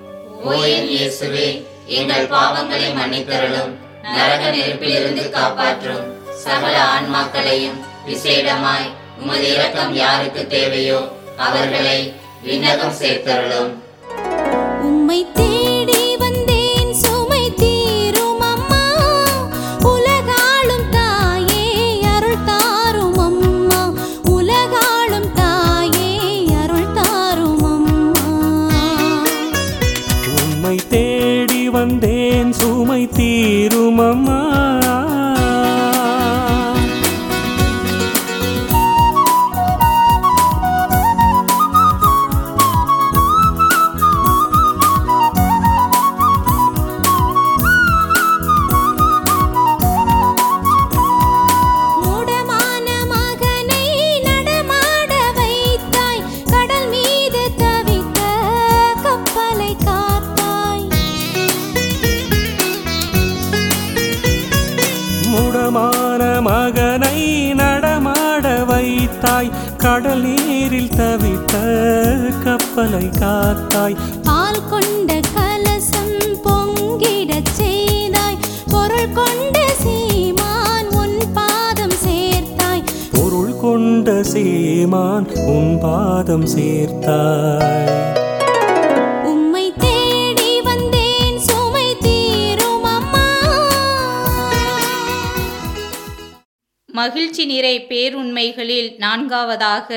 ஓ என் இயேசுவே, எங்கள் பாவங்களை மன்னித்தருளும். நரக நெருப்பிலிருந்து காப்பாற்றும் சகல ஆன்மாக்களையும் விசேடமாய் உமது இரக்கம் யாருக்கு தேவையோ அவர்களை விண்ணகம் சேர்த்தருளும். உம்மை தேடி வந்தேன், சுமை தீரும் அம்மா. உலகாளும் தாயே, அருள் தாரும் அம்மா. உலகாளும் தாயே, அருள் தாரும் அம்மா. உம்மை தேடி வந்தேன், சுமை தீரும் அம்மா. கடல் நீரில் தவித்த கப்பலை காத்தாய். பால் கொண்ட கலசம் பொங்கிடச் செய்தாய். பொருள் கொண்ட சீமான் உன் பாதம் சேர்த்தாய். பொருள் கொண்ட சீமான் உன் பாதம் சேர்த்தாய். உம்மை தேடி வந்தேன் சுமை தீரும் அம்மா. மகிழ்ச்சி நிறை பேருண்மைகளில் நான்காவதாக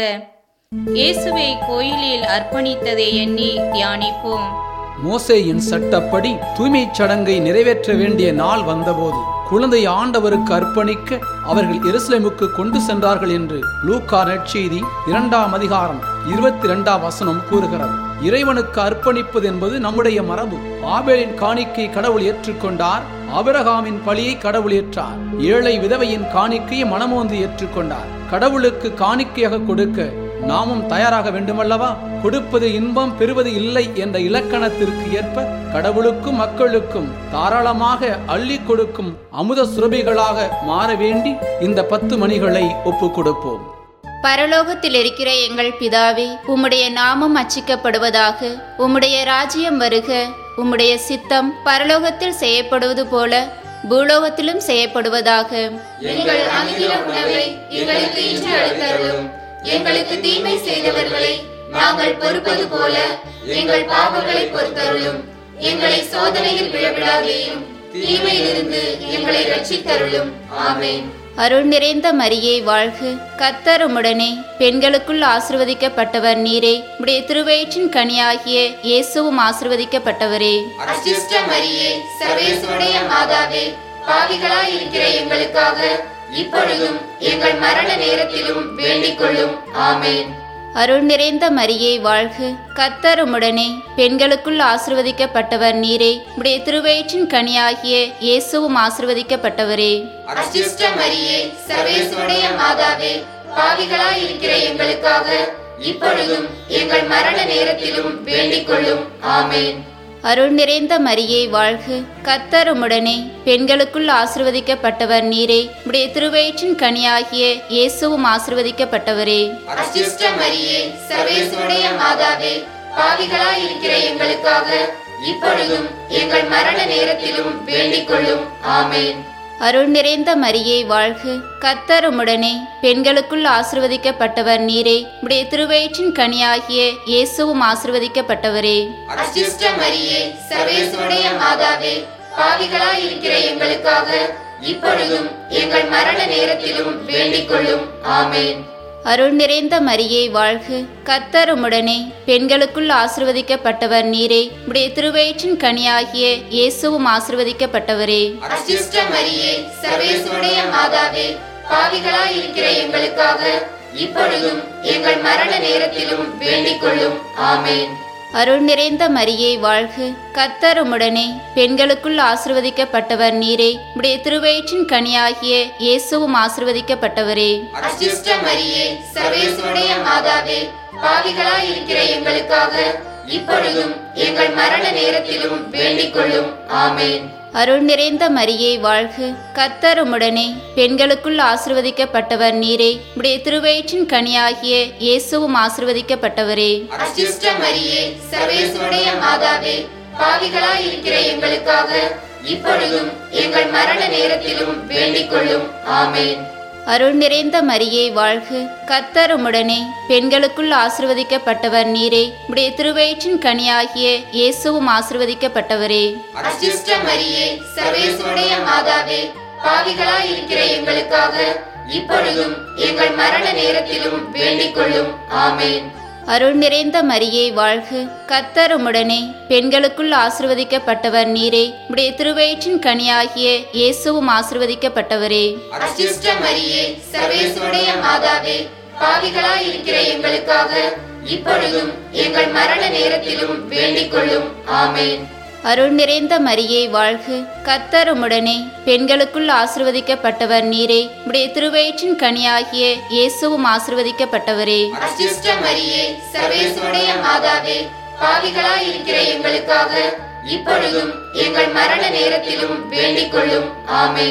இயேசுவை கோயிலில் அர்ப்பணித்ததை எண்ணி தியானிப்போம். மோசேயின் சட்டப்படி தூய்மைச் சடங்கை நிறைவேற்ற வேண்டிய நாள் வந்தபோது குழந்தை ஆண்டவருக்கு அர்ப்பணிக்க அவர்கள் எருசலேமுக்கு கொண்டு சென்றார்கள் என்று லூக்கா நற்செய்தி இரண்டாம் அதிகாரம் இருபத்தி இரண்டாம் வசனம் கூறுகிறது. இறைவனுக்கு அர்ப்பணிப்பது என்பது நம்முடைய மரபு. ஆபேலின் காணிக்கை கடவுள் ஏற்றுக்கொண்டார். ஆபிரகாமின் பலியை கடவுள் ஏற்றார். ஏழை விதவையின் காணிக்கையை மனமோந்து ஏற்றுக்கொண்டார். கடவுளுக்கு காணிக்கையாக கொடுக்க நாமும் தயாராக வேண்டுமல்லவா? கொடுப்பது இன்பம், பெறுவது இல்லை என்ற இலக்கணத்திற்கு ஏற்ப கடவுளுக்கும் மக்களுக்கும் தாராளமாக அள்ளி கொடுக்கும் அமுத சுரபிகளாக மாற வேண்டி இந்த பத்து மணிகளை ஒப்பு கொடுப்போம். பரலோகத்தில் இருக்கிற எங்கள் பிதாவே, உம்முடைய நாமம் அச்சிக்கப்படுவதாக. உம்முடைய ராஜ்யம் வருக. உம்முடைய சித்தம் பரலோகத்தில் செய்யப்படுவது போல பூலோகத்திலும் செய்யப்படுவதாக. எங்கள் அனுதின உணவை எங்களுக்கு இன்று அளித்தருளும். எங்களுக்கு தீமை செய்தவர்களை நாங்கள் பொறுப்பது போல எங்கள் பாவங்களை பொறுத்தருளும். எங்களை சோதனையில் விழவிடாதேயும், தீமையிலிருந்து எங்களை ரட்சித்தருளும். ஆமென். அருள் நிறைந்த மரியே வாழ்க. கர்த்தர் உம்முடனே, பெண்களுக்குள் ஆசீர்வதிக்கப்பட்டவர் நீரே. உம்முடைய திருவயிற்றின் கனியாகிய இயேசுவும் ஆசீர்வதிக்கப்பட்டவரே. அச்சிஷ்ட மரியே, சர்வேசுடைய மாதாவே, பாவிகளாய் இருக்கிற எங்களுக்காக இப்பொழுதும் எங்கள் மரண நேரத்திலும் வேண்டிக் கொள்ளும். ஆமென். அருள் நிறைந்த மரியே வாழ்க. கர்த்தர் உம்முடனே, பெண்களுக்குள் ஆசீர்வதிக்கப்பட்டவர் நீரே. உம்முடைய திருவயிற்றின் கனியாகிய இயேசுவும் ஆசீர்வதிக்கப்பட்டவரே. அச்சிஷ்ட மரியே, சர்வேசுடைய மாதாவே, பாவிகளாய் இருக்கிற எங்களுக்காக இப்பொழுதும் எங்கள் மரண நேரத்திலும் வேண்டிக் கொள்ளும். ஆமென். அருள் நிறைந்த மரியே வாழ்க. கர்த்தர் உம்முடனே, பெண்களுக்குள் ஆசீர்வதிக்கப்பட்டவர் நீரே. உம்முடைய திருவயிற்றின் கனியாகிய இயேசுவும் ஆசீர்வதிக்கப்பட்டவரே. அச்சிஷ்ட மரியே, சர்வேசுடைய மாதாவே, பாவிகளாய் இருக்கிற எங்களுக்காக இப்பொழுதும் எங்கள் மரண நேரத்திலும் வேண்டிக் கொள்ளும். ஆமென். அருள் நிறைந்த மரியே வாழ்க. கர்த்தர் உம்முடனே, பெண்களுக்குள் ஆசீர்வதிக்கப்பட்டவர் நீரே. உம்முடைய திருவயிற்றின் கனியாகிய இயேசுவும் ஆசீர்வதிக்கப்பட்டவரே. அச்சிஷ்ட மரியே, சர்வேசுடைய மாதாவே, பாவிகளாய் இருக்கிற எங்களுக்காக இப்பொழுதும் எங்கள் மரண நேரத்திலும் வேண்டிக் கொள்ளும். ஆமென். அருள் நிறைந்த மரியே வாழ்க. கர்த்தர் உம்முடனே, பெண்களுக்குள் ஆசீர்வதிக்கப்பட்டவர் நீரே. உம்முடைய திருவயிற்றின் கனியாகிய இயேசுவும் ஆசீர்வதிக்கப்பட்டவரே. அச்சிஷ்ட மரியே, சர்வேசுடைய மாதாவே, பாவிகளாய் இருக்கிற எங்களுக்காக இப்பொழுதும் எங்கள் மரண நேரத்திலும் வேண்டிக் கொள்ளும். ஆமென். அருள் நிறைந்த மரியே வாழ்க. கர்த்தர் உம்முடனே, பெண்களுக்குள் ஆசீர்வதிக்கப்பட்டவர் நீரே. உம்முடைய திருவயிற்றின் கனியாகிய இயேசுவும் ஆசீர்வதிக்கப்பட்டவரே. அச்சிஷ்ட மரியே, சர்வேசுடைய மாதாவே, பாவிகளாய் இருக்கிற எங்களுக்காக இப்பொழுதும் எங்கள் மரண நேரத்திலும் வேண்டிக் கொள்ளும். ஆமென். அருள் நிறைந்த மரியே வாழ்க. கர்த்தர் உம்முடனே, பெண்களுக்குள் ஆசீர்வதிக்கப்பட்டவர் நீரே. உம்முடைய திருவயிற்றின் கனியாகிய இயேசுவும் ஆசீர்வதிக்கப்பட்டவரே. அச்சிஷ்ட மரியே, சர்வேசுடைய மாதாவே, பாவிகளாய் இருக்கிற எங்களுக்காக இப்பொழுதும் எங்கள் மரண நேரத்திலும் வேண்டிக் கொள்ளும். ஆமென். அருள் நிறைந்த மரியே வாழ்க. கர்த்தர் உம்முடனே, பெண்களுக்குள் ஆசீர்வதிக்கப்பட்டவர் நீரே. உம்முடைய திருவயிற்றின் கனியாகிய இயேசுவும் ஆசீர்வதிக்கப்பட்டவரே. அச்சிஷ்ட மரியே, சர்வேசுடைய மாதாவே, பாவிகளாய் இருக்கிற எங்களுக்காக இப்பொழுதும் எங்கள் மரண நேரத்திலும் வேண்டிக் கொள்ளும். ஆமென். அருள் நிறைந்த மரியே வாழ்க. கர்த்தர் உம்முடனே, பெண்களுக்குள் ஆசீர்வதிக்கப்பட்டவர் நீரே. உம்முடைய திருவயிற்றின் கனியாகிய இயேசுவும் ஆசீர்வதிக்கப்பட்டவரே. அச்சிஷ்ட மரியே, சர்வேசுடைய மாதாவே, பாவிகளாய் இருக்கிற எங்களுக்காக இப்பொழுதும் எங்கள் மரண நேரத்திலும் வேண்டிக் கொள்ளும். ஆமென். அருள் நிறைந்த மரியே வாழ்க. கர்த்தர் உம்முடனே, பெண்களுக்குள் ஆசீர்வதிக்கப்பட்டவர் நீரே. உம்முடைய திருவயிற்றின் கனியாகிய இயேசுவும் ஆசீர்வதிக்கப்பட்டவரே. அச்சிஷ்ட மரியே, சர்வேசுடைய மாதாவே, பாவிகளாய் இருக்கிற எங்களுக்காக இப்பொழுதும் எங்கள் மரண நேரத்திலும் வேண்டிக் கொள்ளும். ஆமென்.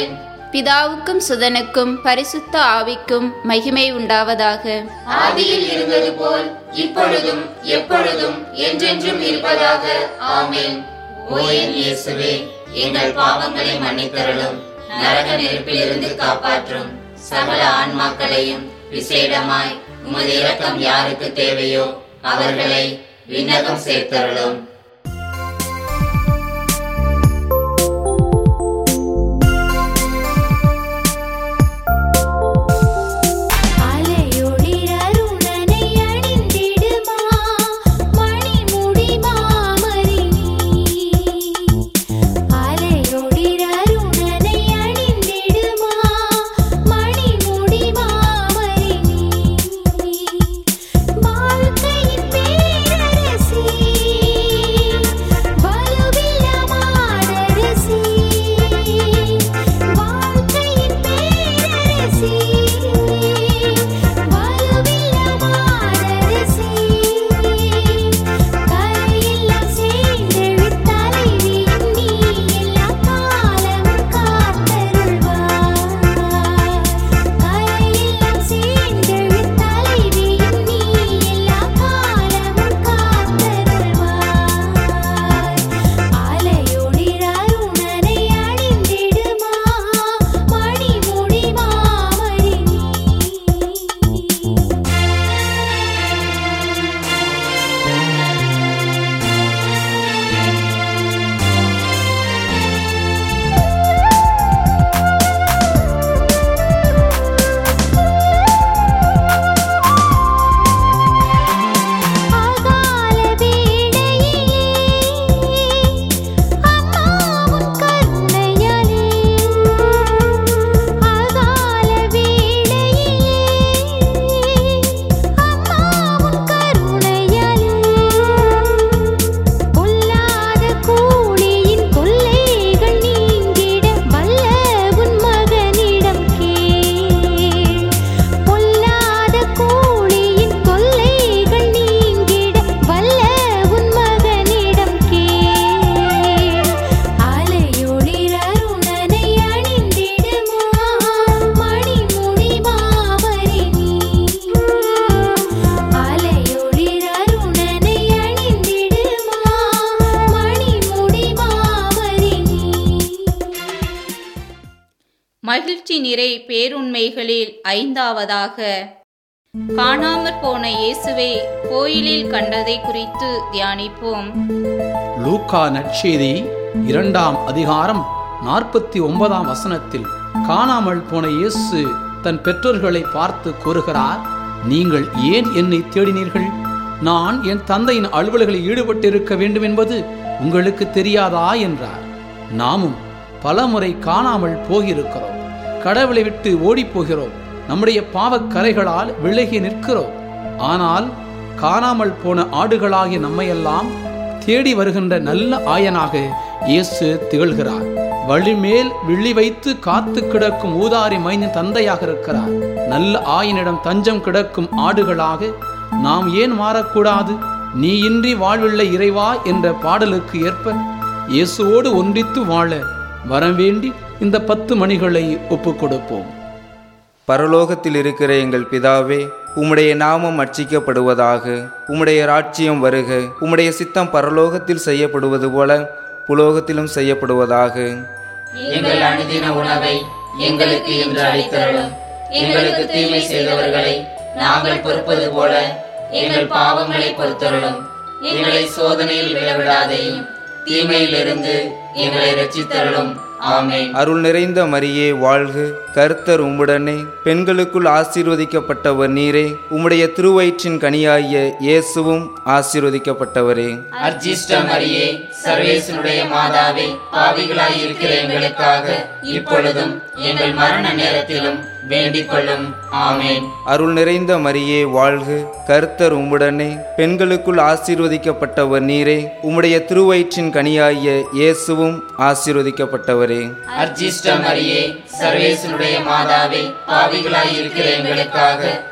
பிதாவுக்கும் சுதனுக்கும் பரிசுத்த ஆவிக்கும் மகிமை உண்டாவதாக. ஆதியில் இருந்தது போல் இப்பொழுதும் எப்பொழுதும் என்றென்றும் இருப்பதாக. ஆமென். ஓ என் இயேசுவே, எங்கள் பாவங்களை மன்னித்தருளும், நரக நெருப்பிலிருந்து காப்பாற்றும், சகல ஆன்மாக்களையும் விசேடமாய் உமது இரக்கம் யாருக்கு தேவையோ அவர்களை விண்ணகம் சேர்த்தருளும். மகிழ்ச்சி நிறை பேருண்மைகளில் ஐந்தாவதாக, காணாமற் போன இயேசுவை கோயிலில் கண்டதை குறித்து தியானிப்போம். லூக்கா நற்செய்தி இரண்டாம் அதிகாரம் நாற்பத்தி ஒன்பதாம் வசனத்தில் காணாமல் போன இயேசு தன் பெற்றோர்களை பார்த்து கூறுகிறார், நீங்கள் ஏன் என்னை தேடினீர்கள்? நான் என் தந்தையின் அலுவல்களில் ஈடுபட்டிருக்க வேண்டும் என்பது உங்களுக்கு தெரியாதா என்றார். நாமும் பலமுறை காணாமல் போகியிருக்கிறோம், கடவுளை விட்டு ஓடிப்போகிறோம், நம்முடைய பாவக்கரைகளால் விலகி நிற்கிறோம். ஆனால் காணாமல் போன ஆடுகளாகிய நம்மையெல்லாம் தேடி வருகின்ற நல்ல ஆயனாக இயேசு திகழ்கிறார். வழிமேல் விழி வைத்து காத்து கிடக்கும் ஊதாரி மைந்தன் தந்தையாக இருக்கிறார். நல்ல ஆயனிடம் தஞ்சம் கிடக்கும் ஆடுகளாக நாம் ஏன் மாறக்கூடாது? நீ இன்றி வாழ்வில்லை இறைவா என்ற பாடலுக்கு ஏற்ப இயேசுவோடு ஒன்றித்து வாழ வரம் வேண்டி இந்த பத்து மணிகளை ஒப்புக் கொடுப்போம். பரலோகத்தில் இருக்கிற எங்கள் பிதாவே, உம்முடைய நாமம் அர்ச்சிக்கப்படுவதாக. உம்முடைய ராஜ்யம் வருக. உம்முடைய சித்தம் பரலோகத்தில் செய்யப்படுவது போல புலோகத்திலும் செய்யப்படுவதாக. எங்கள் அனுதின உணவை எங்களுக்கு இன்று அளித்தருளும். எங்களுக்கு தீமை செய்தவர்களை நாங்கள் பொறுப்பது போல எங்கள் பாவங்களை பொறுத்தருளும். எங்களை சோதனையில் விழவிடாதையும் தீமையிலிருந்து எங்களை ரட்சித்தருளும். ஆமென். அருள் நிறைந்த மரியே வாழ்க, கர்த்தர் உம்முடனே, பெண்களுக்குள் ஆசீர்வதிக்கப்பட்டவர் நீரே. உம்முடைய திருவயிற்றின் கனியாகிய இயேசுவும் ஆசீர்வதிக்கப்பட்டவரே. அர்ச்சிஷ்ட மரியே, சர்வேசனுடைய மாதாவே, பாவிகளாய் இருக்கிற எங்களுக்காக இப்பொழுதும் எங்கள் மரண நேரத்திலும் வேண்டிக் கொள்ளும். ஆமென். அருள் நிறைந்த மரியே வாழ்க, கர்த்தர் உம்முடனே, பெண்களுக்குள் ஆசீர்வதிக்கப்பட்டவர் நீரே. உம்முடைய திருவயிற்றின் கனியாகிய இயேசுவும் ஆசீர்வதிக்கப்பட்டவரே. அர்ச்சிஷ்ட மரியே, சர்வேசனுடைய மாதாவே, பாவிகளாய் இருக்கிற எங்களுக்காக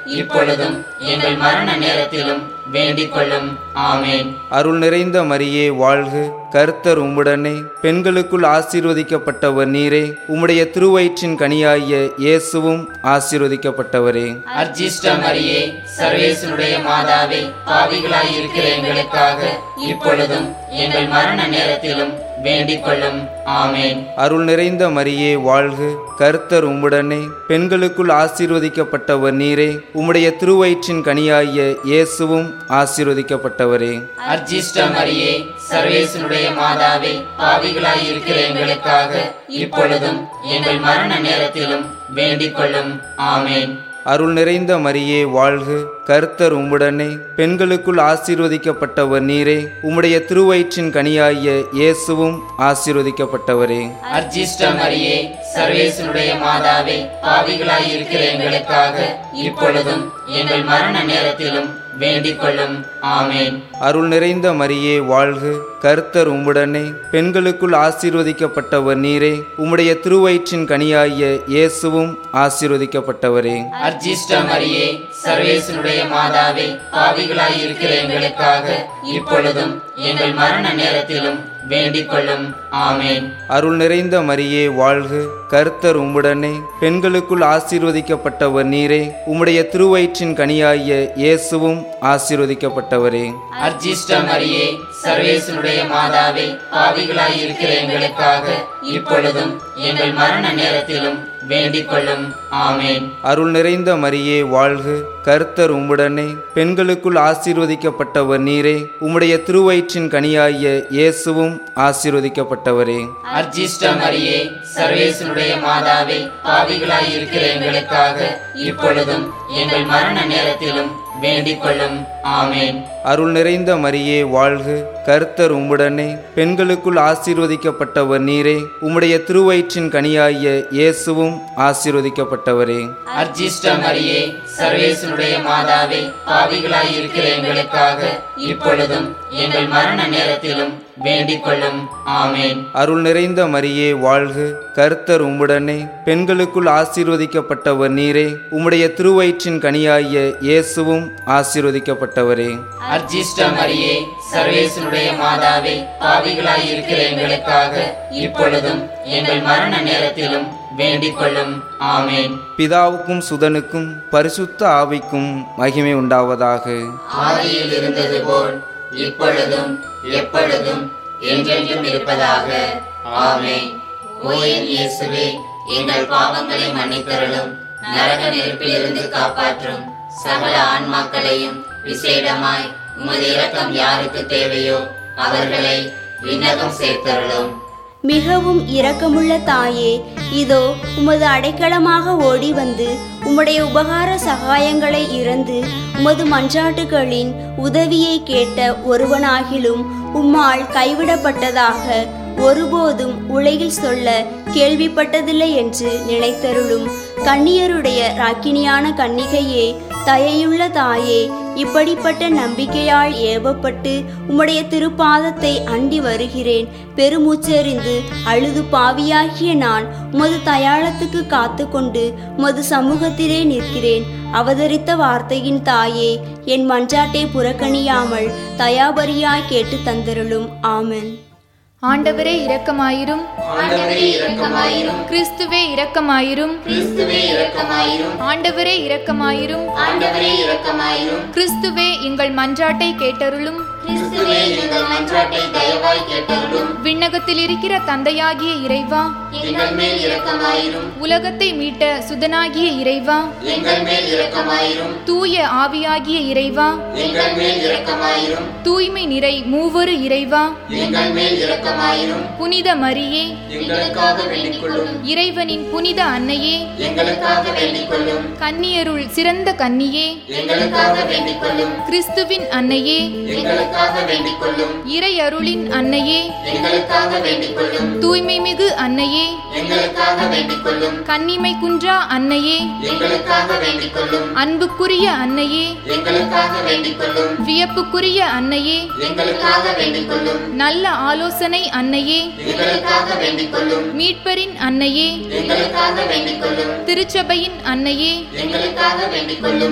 இப்பொழுதும் எங்கள் மரண நேரத்திலும் வேண்டிக் கொள்ளும். ஆமேன். அருள் நிறைந்த மரியே வாழ்க, கர்த்தர் உம்முடனே, பெண்களுக்குள் ஆசீர்வதிக்கப்பட்டவர் நீரே. உம்முடைய திருவயிற்றின் கனியாகிய இயேசுவும் ஆசீர்வதிக்கப்பட்டவரே. அர்ச்சிஷ்ட மரியே, சர்வேசனுடைய மாதாவே, பாவிகளாய் இருக்கிற எங்களுக்காக இப்பொழுதும் எங்கள் மரண நேரத்திலும் வேண்டிக் கொள்ளும். ஆமேன். அருள் நிறைந்த மரியே வாழ்க, கர்த்தர் உம்முடனே, பெண்களுக்குள் ஆசீர்வதிக்கப்பட்டவர் நீரே. உம்முடைய திருவயிற்றின் கனியாகிய இயேசுவும் ஆசீர்வதிக்கப்பட்டவரே. அர்ச்சிஷ்ட மரியே, சர்வேசனுடைய மாதாவே, பாவிகளாய் இருக்கிற எங்களுக்காக இப்பொழுதும் எங்கள் மரண நேரத்திலும் வேண்டிக் கொள்ளும். ஆமேன். அருள் நிறைந்த மரியே வாழ்க, கர்த்தர் உம்முடனே, பெண்களுக்குள் ஆசீர்வதிக்கப்பட்டவர் நீரே. உம்முடைய திருவயிற்றின் கனியாகிய இயேசுவும் ஆசீர்வதிக்கப்பட்டவரே. அர்ச்சிஷ்ட மரியே, சர்வேசனுடைய மாதாவே, பாவிகளாய் இருக்கிற எங்களுக்காக இப்பொழுதும் எங்கள் மரண நேரத்திலும் வேண்டிக் கொள்ளும். ஆமேன். அருள் நிறைந்த மரியே வாழ்க, கர்த்தர் உம்முடனே, பெண்களுக்குள் ஆசீர்வதிக்கப்பட்டவர் நீரே. உம்முடைய திருவயிற்றின் கனியாகிய இயேசுவும் ஆசீர்வதிக்கப்பட்டவரே. அர்ச்சிஷ்ட மரியே, சர்வேசனுடைய மாதாவே, பாவிகளாய் இருக்கிற எங்களுக்காக இப்பொழுதும் எங்கள் மரண நேரத்திலும் வேண்டிக் கொள்ளும். ஆமேன். அருள் நிறைந்த மரியே வாழ்க, கர்த்தர் உம்முடனே, பெண்களுக்குள் ஆசீர்வதிக்கப்பட்டவர் நீரே. உம்முடைய திருவயிற்றின் கனியாகிய இயேசுவும் ஆசீர்வதிக்கப்பட்டவரே. அர்ச்சிஷ்ட மரியே, சர்வேசனுடைய மாதாவே, பாவிகளாய் இருக்கிற எங்களுக்காக இப்பொழுதும் எங்கள் மரண நேரத்திலும் வேண்டிக் கொள்ளும். ஆமேன். அருள் நிறைந்த மரியே வாழ்க, கர்த்தர் உம்முடனே, பெண்களுக்குள் ஆசீர்வதிக்கப்பட்டவர் நீரே. உம்முடைய திருவயிற்றின் கனியாகிய இயேசுவும் ஆசீர்வதிக்கப்பட்டவரே. அர்ச்சிஷ்ட மரியே, சர்வேசனுடைய மாதாவே, பாவிகளாய் இருக்கிற எங்களுக்காக இப்பொழுதும் எங்கள் மரண நேரத்திலும் வேண்டிக் கொள்ளும். ஆமேன். அருள் நிறைந்த மரியே வாழ்க, கர்த்தர் உம்முடனே, பெண்களுக்குள் ஆசீர்வதிக்கப்பட்டவர் நீரே. உம்முடைய திருவயிற்றின் கனியாகிய இயேசுவும் ஆசீர்வதிக்கப்பட்டவரே. அர்ச்சிஷ்ட மரியே, சர்வேசனுடைய மாதாவே, பாவிகளாய் இருக்கிற எங்களுக்காக இப்பொழுதும் எங்கள் மரண நேரத்திலும் வேண்டிக் கொள்ளும். ஆமேன். அருள் நிறைந்த மரியே வாழ்க, கர்த்தர் உம்முடனே, பெண்களுக்குள் ஆசீர்வதிக்கப்பட்டவர் நீரே. உம்முடைய திருவயிற்றின் கனியாகிய இயேசுவும் ஆசீர்வதிக்கப்பட்டவரே. அர்ச்சிஷ்ட மரியே, சர்வேசனுடைய மாதாவே, பாவிகளாய் இருக்கிற எங்களுக்காக இப்பொழுதும் எங்கள் மரண நேரத்திலும் வேண்டிக் கொள்ளும். ஆமேன். பிதாவுக்கும் சுதனுக்கும் பரிசுத்த ஆவிக்கும் மகிமை உண்டாவதாக. ஆதியில் இருந்தது போல் இப்பொழுதும் எப்பொழுதும் என்றென்றும் இருப்பதாக. ஆமென். ஓ என் இயேசுவே, எங்கள் பாவங்களை மன்னித்தருளும், நரக நெருப்பிலிருந்து காப்பாற்றும் சகல ஆன்மாக்களையும் விசேடமாய் உமது இரக்கம் யாருக்கு தேவையோ அவர்களை விண்ணகம் சேர்த்தருளும். மிகவும் இரக்கமுள்ள தாயே, இதோ உமது அடைக்கலமாக ஓடி வந்து உம்முடைய உபகார சகாயங்களை இறந்து உமது மன்றாட்டுகளின் உதவியை கேட்ட ஒருவனாகிலும் உம்மால் கைவிடப்பட்டதாக ஒருபோதும் உலகில் சொல்ல கேள்விப்பட்டதில்லை என்று நினைத்தருளும். கன்னியருடைய ராக்கினியான கன்னிகையே, தயையுள்ள தாயே, இப்படிப்பட்ட நம்பிக்கையால் ஏவப்பட்டு உம்முடைய திருப்பாதத்தை அண்டி வருகிறேன். பெருமூச்செறிந்து அழுது பாவியாகிய நான் உமது தயாளத்துக்கு காத்து கொண்டு உமது சமூகத்திலே நிற்கிறேன். அவதரித்த வார்த்தையின் தாயே, என் மன்றாட்டை புறக்கணியாமல் தயாபரியாய் கேட்டு தந்தருளும். ஆமென். ஆண்டவரே இரக்கமாயிரும், ஆண்டவரே இரக்கமாயிரும், கிறிஸ்துவே இரக்கமாயிரும், கிறிஸ்துவே இரக்கமாயிரும், ஆண்டவரே இரக்கமாயிரும், ஆண்டவரே இரக்கமாயிரும், கிறிஸ்துவே எங்கள் மன்றாட்டை கேட்டருளும், கிறிஸ்துவே எங்கள் மன்றாட்டை தயவாய் கேட்டருளும். விண்ணகத்தில் இருக்கிற தந்தையாகிய இறைவா, எங்கள் மேல் இரக்கமாயிரும். உலகத்தை மீட்ட சுதனாகிய இறைவா, எங்கள் மேல் இரக்கமாயிரும். தூய ஆவியாகிய இறைவா, எங்கள் மேல் இரக்கமாயிரும். தூய்மை நிறை மூவரு இறைவா, எங்கள் மேல் இரக்கமாயிரும். புனித மரியே, எங்களுக்காக வேண்டிக் கொள்ளும். இறைவனின் புனித அன்னையே, எங்களுக்காக வேண்டிக் கொள்ளும். கன்னியருள் சிறந்த கன்னியே, எங்களுக்காக வேண்டிக் கொள்ளும். கிறிஸ்துவின் அன்னையே, எங்களுக்காக வேண்டிக் கொள்ளும். இறை அருளின் அன்னையே, எங்களுக்காக வேண்டிக் கொள்ளும். தூய்மை மிகு அன்னையே, எங்களுக்காக வேண்டிக் கொள்ளும். கன்னிமை குன்றா அன்னையே, எங்களுக்காக வேண்டிக் கொள்ளும். அன்புக்குரிய அன்னையே, எங்களுக்காக வேண்டிக் கொள்ளும். வியப்புக்குரிய அன்னையே, எங்களுக்காக வேண்டிக் கொள்ளும். நல்ல ஆலோசனை அன்னையே, எங்களுக்காக வேண்டிக் கொள்ளும். மீட்பரின் அன்னையே, எங்களுக்காக வேண்டிக் கொள்ளும். திருச்சபையின் அன்னையே, எங்களுக்காக வேண்டிக் கொள்ளும்.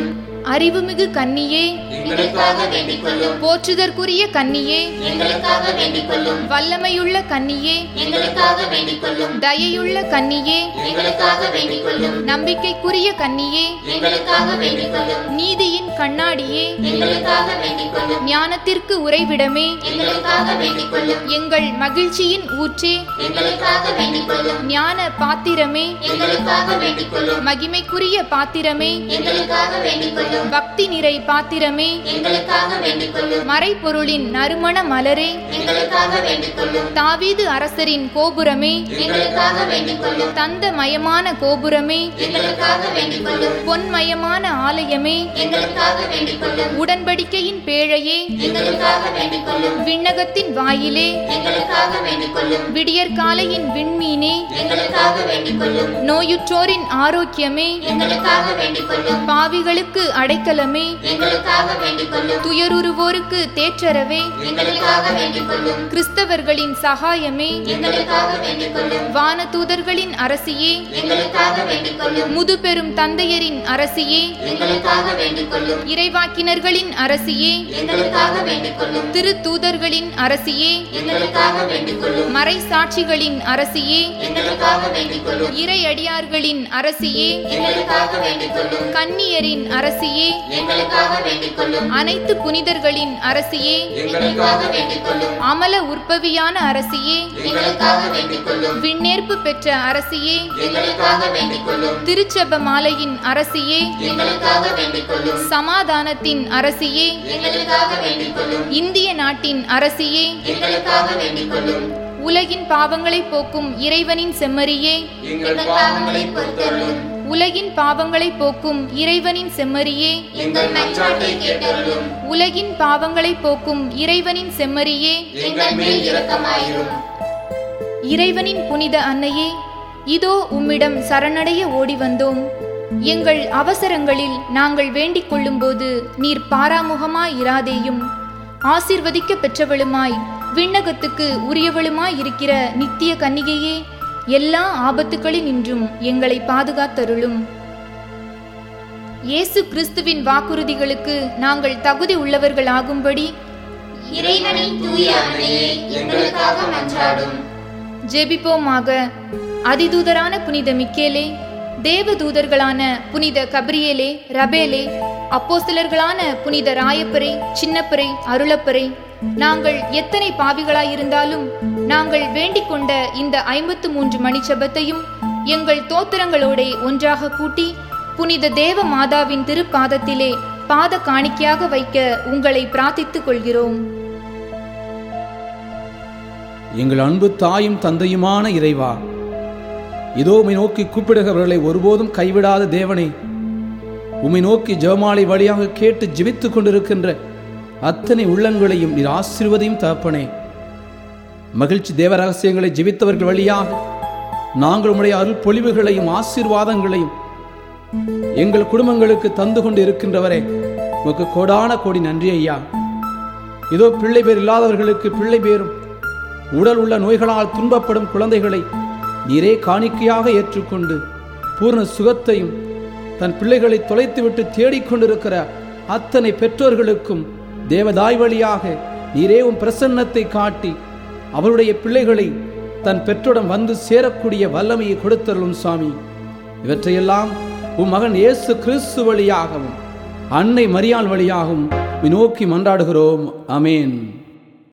அறிவுமிகு கன்னியே, எங்களுக்காக வேண்டிக் கொள்ளும். போற்றுதற்குரிய கன்னியே, எங்களுக்காக வேண்டிக் கொள்ளும். வல்லமையுள்ள கன்னியே, எங்களுக்காக வேண்டிக் கொள்ளும். தயையுள்ள கன்னியே, எங்களுக்காக வேண்டிக் கொள்ளும். நம்பிக்கைக்குரிய கன்னியே, எங்களுக்காக வேண்டிக் கொள்ளும். நீதியின் கண்ணாடியே, எங்களுக்காக வேண்டிக் கொள்ளும். ஞானத்திற்கு உறைவிடமே, எங்களுக்காக வேண்டிக் கொள்ளும். எங்கள் மகிழ்ச்சியின் ஊற்றே, எங்களுக்காக வேண்டிக் கொள்ளும். ஞான பாத்திரமே, எங்களுக்காக வேண்டிக் கொள்ளும். மகிமைக்குரிய பாத்திரமே, எங்களுக்காக வேண்டிக் கொள்ளும். பக்தி நிறை பாத்திரமே, எங்களுக்காக வேண்டிக் கொள்ளும். மறைபொருளின் நறுமண மலரே, எங்களுக்காக வேண்டிக் கொள்ளும். தாவீது அரசரின் கோபுரமே, எங்களுக்காக வேண்டிக் கொள்ளும். தந்தமயமான கோபுரமே, எங்களுக்காக வேண்டிக் கொள்ளும். பொன்மயமான ஆலயமே, எங்களுக்காக வேண்டிக் கொள்ளும். உடன்படிக்கையின் பேழையே, எங்களுக்காக வேண்டிக் கொள்ளும். விண்ணகத்தின் வாயிலே, எங்களுக்காக வேண்டிக் கொள்ளும். விடியற்காலையின் விண்மீனே, எங்களுக்காக வேண்டிக் கொள்ளும். நோயுற்றோரின் ஆரோக்கியமே, எங்களுக்காக வேண்டிக் கொள்ளும். பாவிகளுக்கு அடைக்கலமே, எங்களுக்காக வேண்டிக் கொள்ளும். துயருருவோருக்கு தேற்றரவே, எங்களுக்காக வேண்டிக் கொள்ளும். கிறிஸ்தவர்களின் சகாயமே, எங்களுக்காக வேண்டிக் கொள்ளும். வானதூதர்களின் அரசியே, எங்களுக்காக வேண்டிக் கொள்ளும். முதுபெரும் தந்தையரின் அரசியே, எங்களுக்காக வேண்டிக் கொள்ளும். இறைவாக்கினர்களின் அரசியே, எங்களுக்காக வேண்டிக் கொள்ளும். திருத்தூதர்களின் அரசியே, எங்களுக்காக வேண்டிக் கொள்ளும். மறை சாட்சிகளின் அரசியே, எங்களுக்காக வேண்டிக் கொள்ளும். இறையடியார்களின் அரசியே, எங்களுக்காக வேண்டிக் கொள்ளும். கன்னியரின் அரசியே, எங்களுக்காக வேண்டிக் கொள்ளும். அனைத்து புனிதர்களின் அரசியே, எங்களுக்காக வேண்டிக் கொள்ளும். அமல உற்பவியான அரசியே, எங்களுக்காக வேண்டிக் கொள்ளும். விண்ணேற்பு பெற்ற அரசியே, எங்களுக்காக வேண்டிக் கொள்ளும். திருச்செப மாலையின் அரசியே, எங்களுக்காக வேண்டிக் கொள்ளும். சமாதானத்தின் அரசியே, எங்களுக்காக வேண்டிக் கொள்ளும். இந்திய நாட்டின் அரசியே, எங்களுக்காக வேண்டிக் கொள்ளும். உலகின் பாவங்களை போக்கும் இறைவனின் செம்மறியே, எங்கள் பாவங்களை பொறுத்தருளும். உலகின் பாவங்களை போக்கும் இறைவனின் செம்மறியே, எங்கள் மன்றாட்டை கேட்டருளும். உலகின் பாவங்களை போக்கும் இறைவனின் செம்மறியே, எங்கள் மேல் இரக்கமாயிரும். இறைவனின் புனித அன்னையே, இதோ உம்மிடம் சரணடைய ஓடி வந்தோம். எங்கள் அவசரங்களில் நாங்கள் வேண்டிக் கொள்ளும்போது நீர் பாராமுகமாயிராதேயும். ஆசீர்வதிக்க பெற்றவளுமாய் விண்ணகத்துக்கு உரியவளுமாய் இருக்கிற நித்திய கன்னிகையே, எல்லா ஆபத்துக்களினின்றும் எங்களை பாதுகாத்தருளும். இயேசு கிறிஸ்துவின் வாக்குறுதிகளுக்கு நாங்கள் தகுதி உள்ளவர்களாகும்படி இறைவனின் தூய அன்னையே, எங்களுக்காக மன்றாடும். ஜெபிப்போமாக. அதிதூதரான புனித மிக்கேலே, தேவதூதர்களான புனித கபிரியேலே, ரபேலே, அப்போஸ்தலர்களான புனித ராயப்பரை, சின்னப்பரை, அருளப்பரை, நாங்கள் எத்தனை பாவிகளாயிருந்தாலும் நாங்கள் வேண்டிக் கொண்ட இந்த ஐம்பத்து மூன்று மணி ஜெபத்தையும் எங்கள் தோத்திரங்களோட ஒன்றாக கூட்டி புனித தேவ மாதாவின் திருப்பாதத்திலே பாத காணிக்கையாக வைக்க உங்களை பிரார்த்தித்துக் கொள்கிறோம். எங்கள் அன்பு தாயும் தந்தையுமான இறைவா, இதோ உம்மை நோக்கி கூப்பிடுகிறவர்களை ஒருபோதும் கைவிடாத தேவனே, உம்மை நோக்கி ஜெபமாலை வழியாக கேட்டு ஜெபித்துக் கொண்டிருக்கின்ற அத்தனை உள்ளங்களையும் நீர் ஆசீர்வதியும் தகப்பனே. மகிழ்ச்சி தேவ ரகசியங்களை ஜெபித்தவர்கள் வழியாக நாங்கள் உம்முடைய அருள் பொழிவுகளையும் ஆசீர்வாதங்களையும் எங்கள் குடும்பங்களுக்கு தந்து கொண்டு இருக்கின்றவரே, உமக்கு கோடான கோடி நன்றி ஐயா. இதோ பிள்ளை பேர் இல்லாதவர்களுக்கு பிள்ளை பேரும், உடல் உள்ள நோய்களால் துன்பப்படும் குழந்தைகளை நீரே காணிக்கையாக ஏற்றுக்கொண்டு பூர்ண சுகத்தையும் தன் பிள்ளைகளை தொலைத்துவிட்டு தேடிக்கொண்டிருக்கிற அத்தனை பெற்றோர்களுக்கும் தேவதாய் வழியாக நீரே உம் பிரசன்னத்தை காட்டி அவருடைய பிள்ளைகளை தன் பெற்றோரிடம் வந்து சேரக்கூடிய வல்லமையை கொடுத்தருளும் சுவாமி. இவற்றையெல்லாம் உம் மகன் இயேசு கிறிஸ்து வழியாகவும் அன்னை மரியாள் வழியாகவும் நோக்கி மன்றாடுகிறோம். ஆமென்.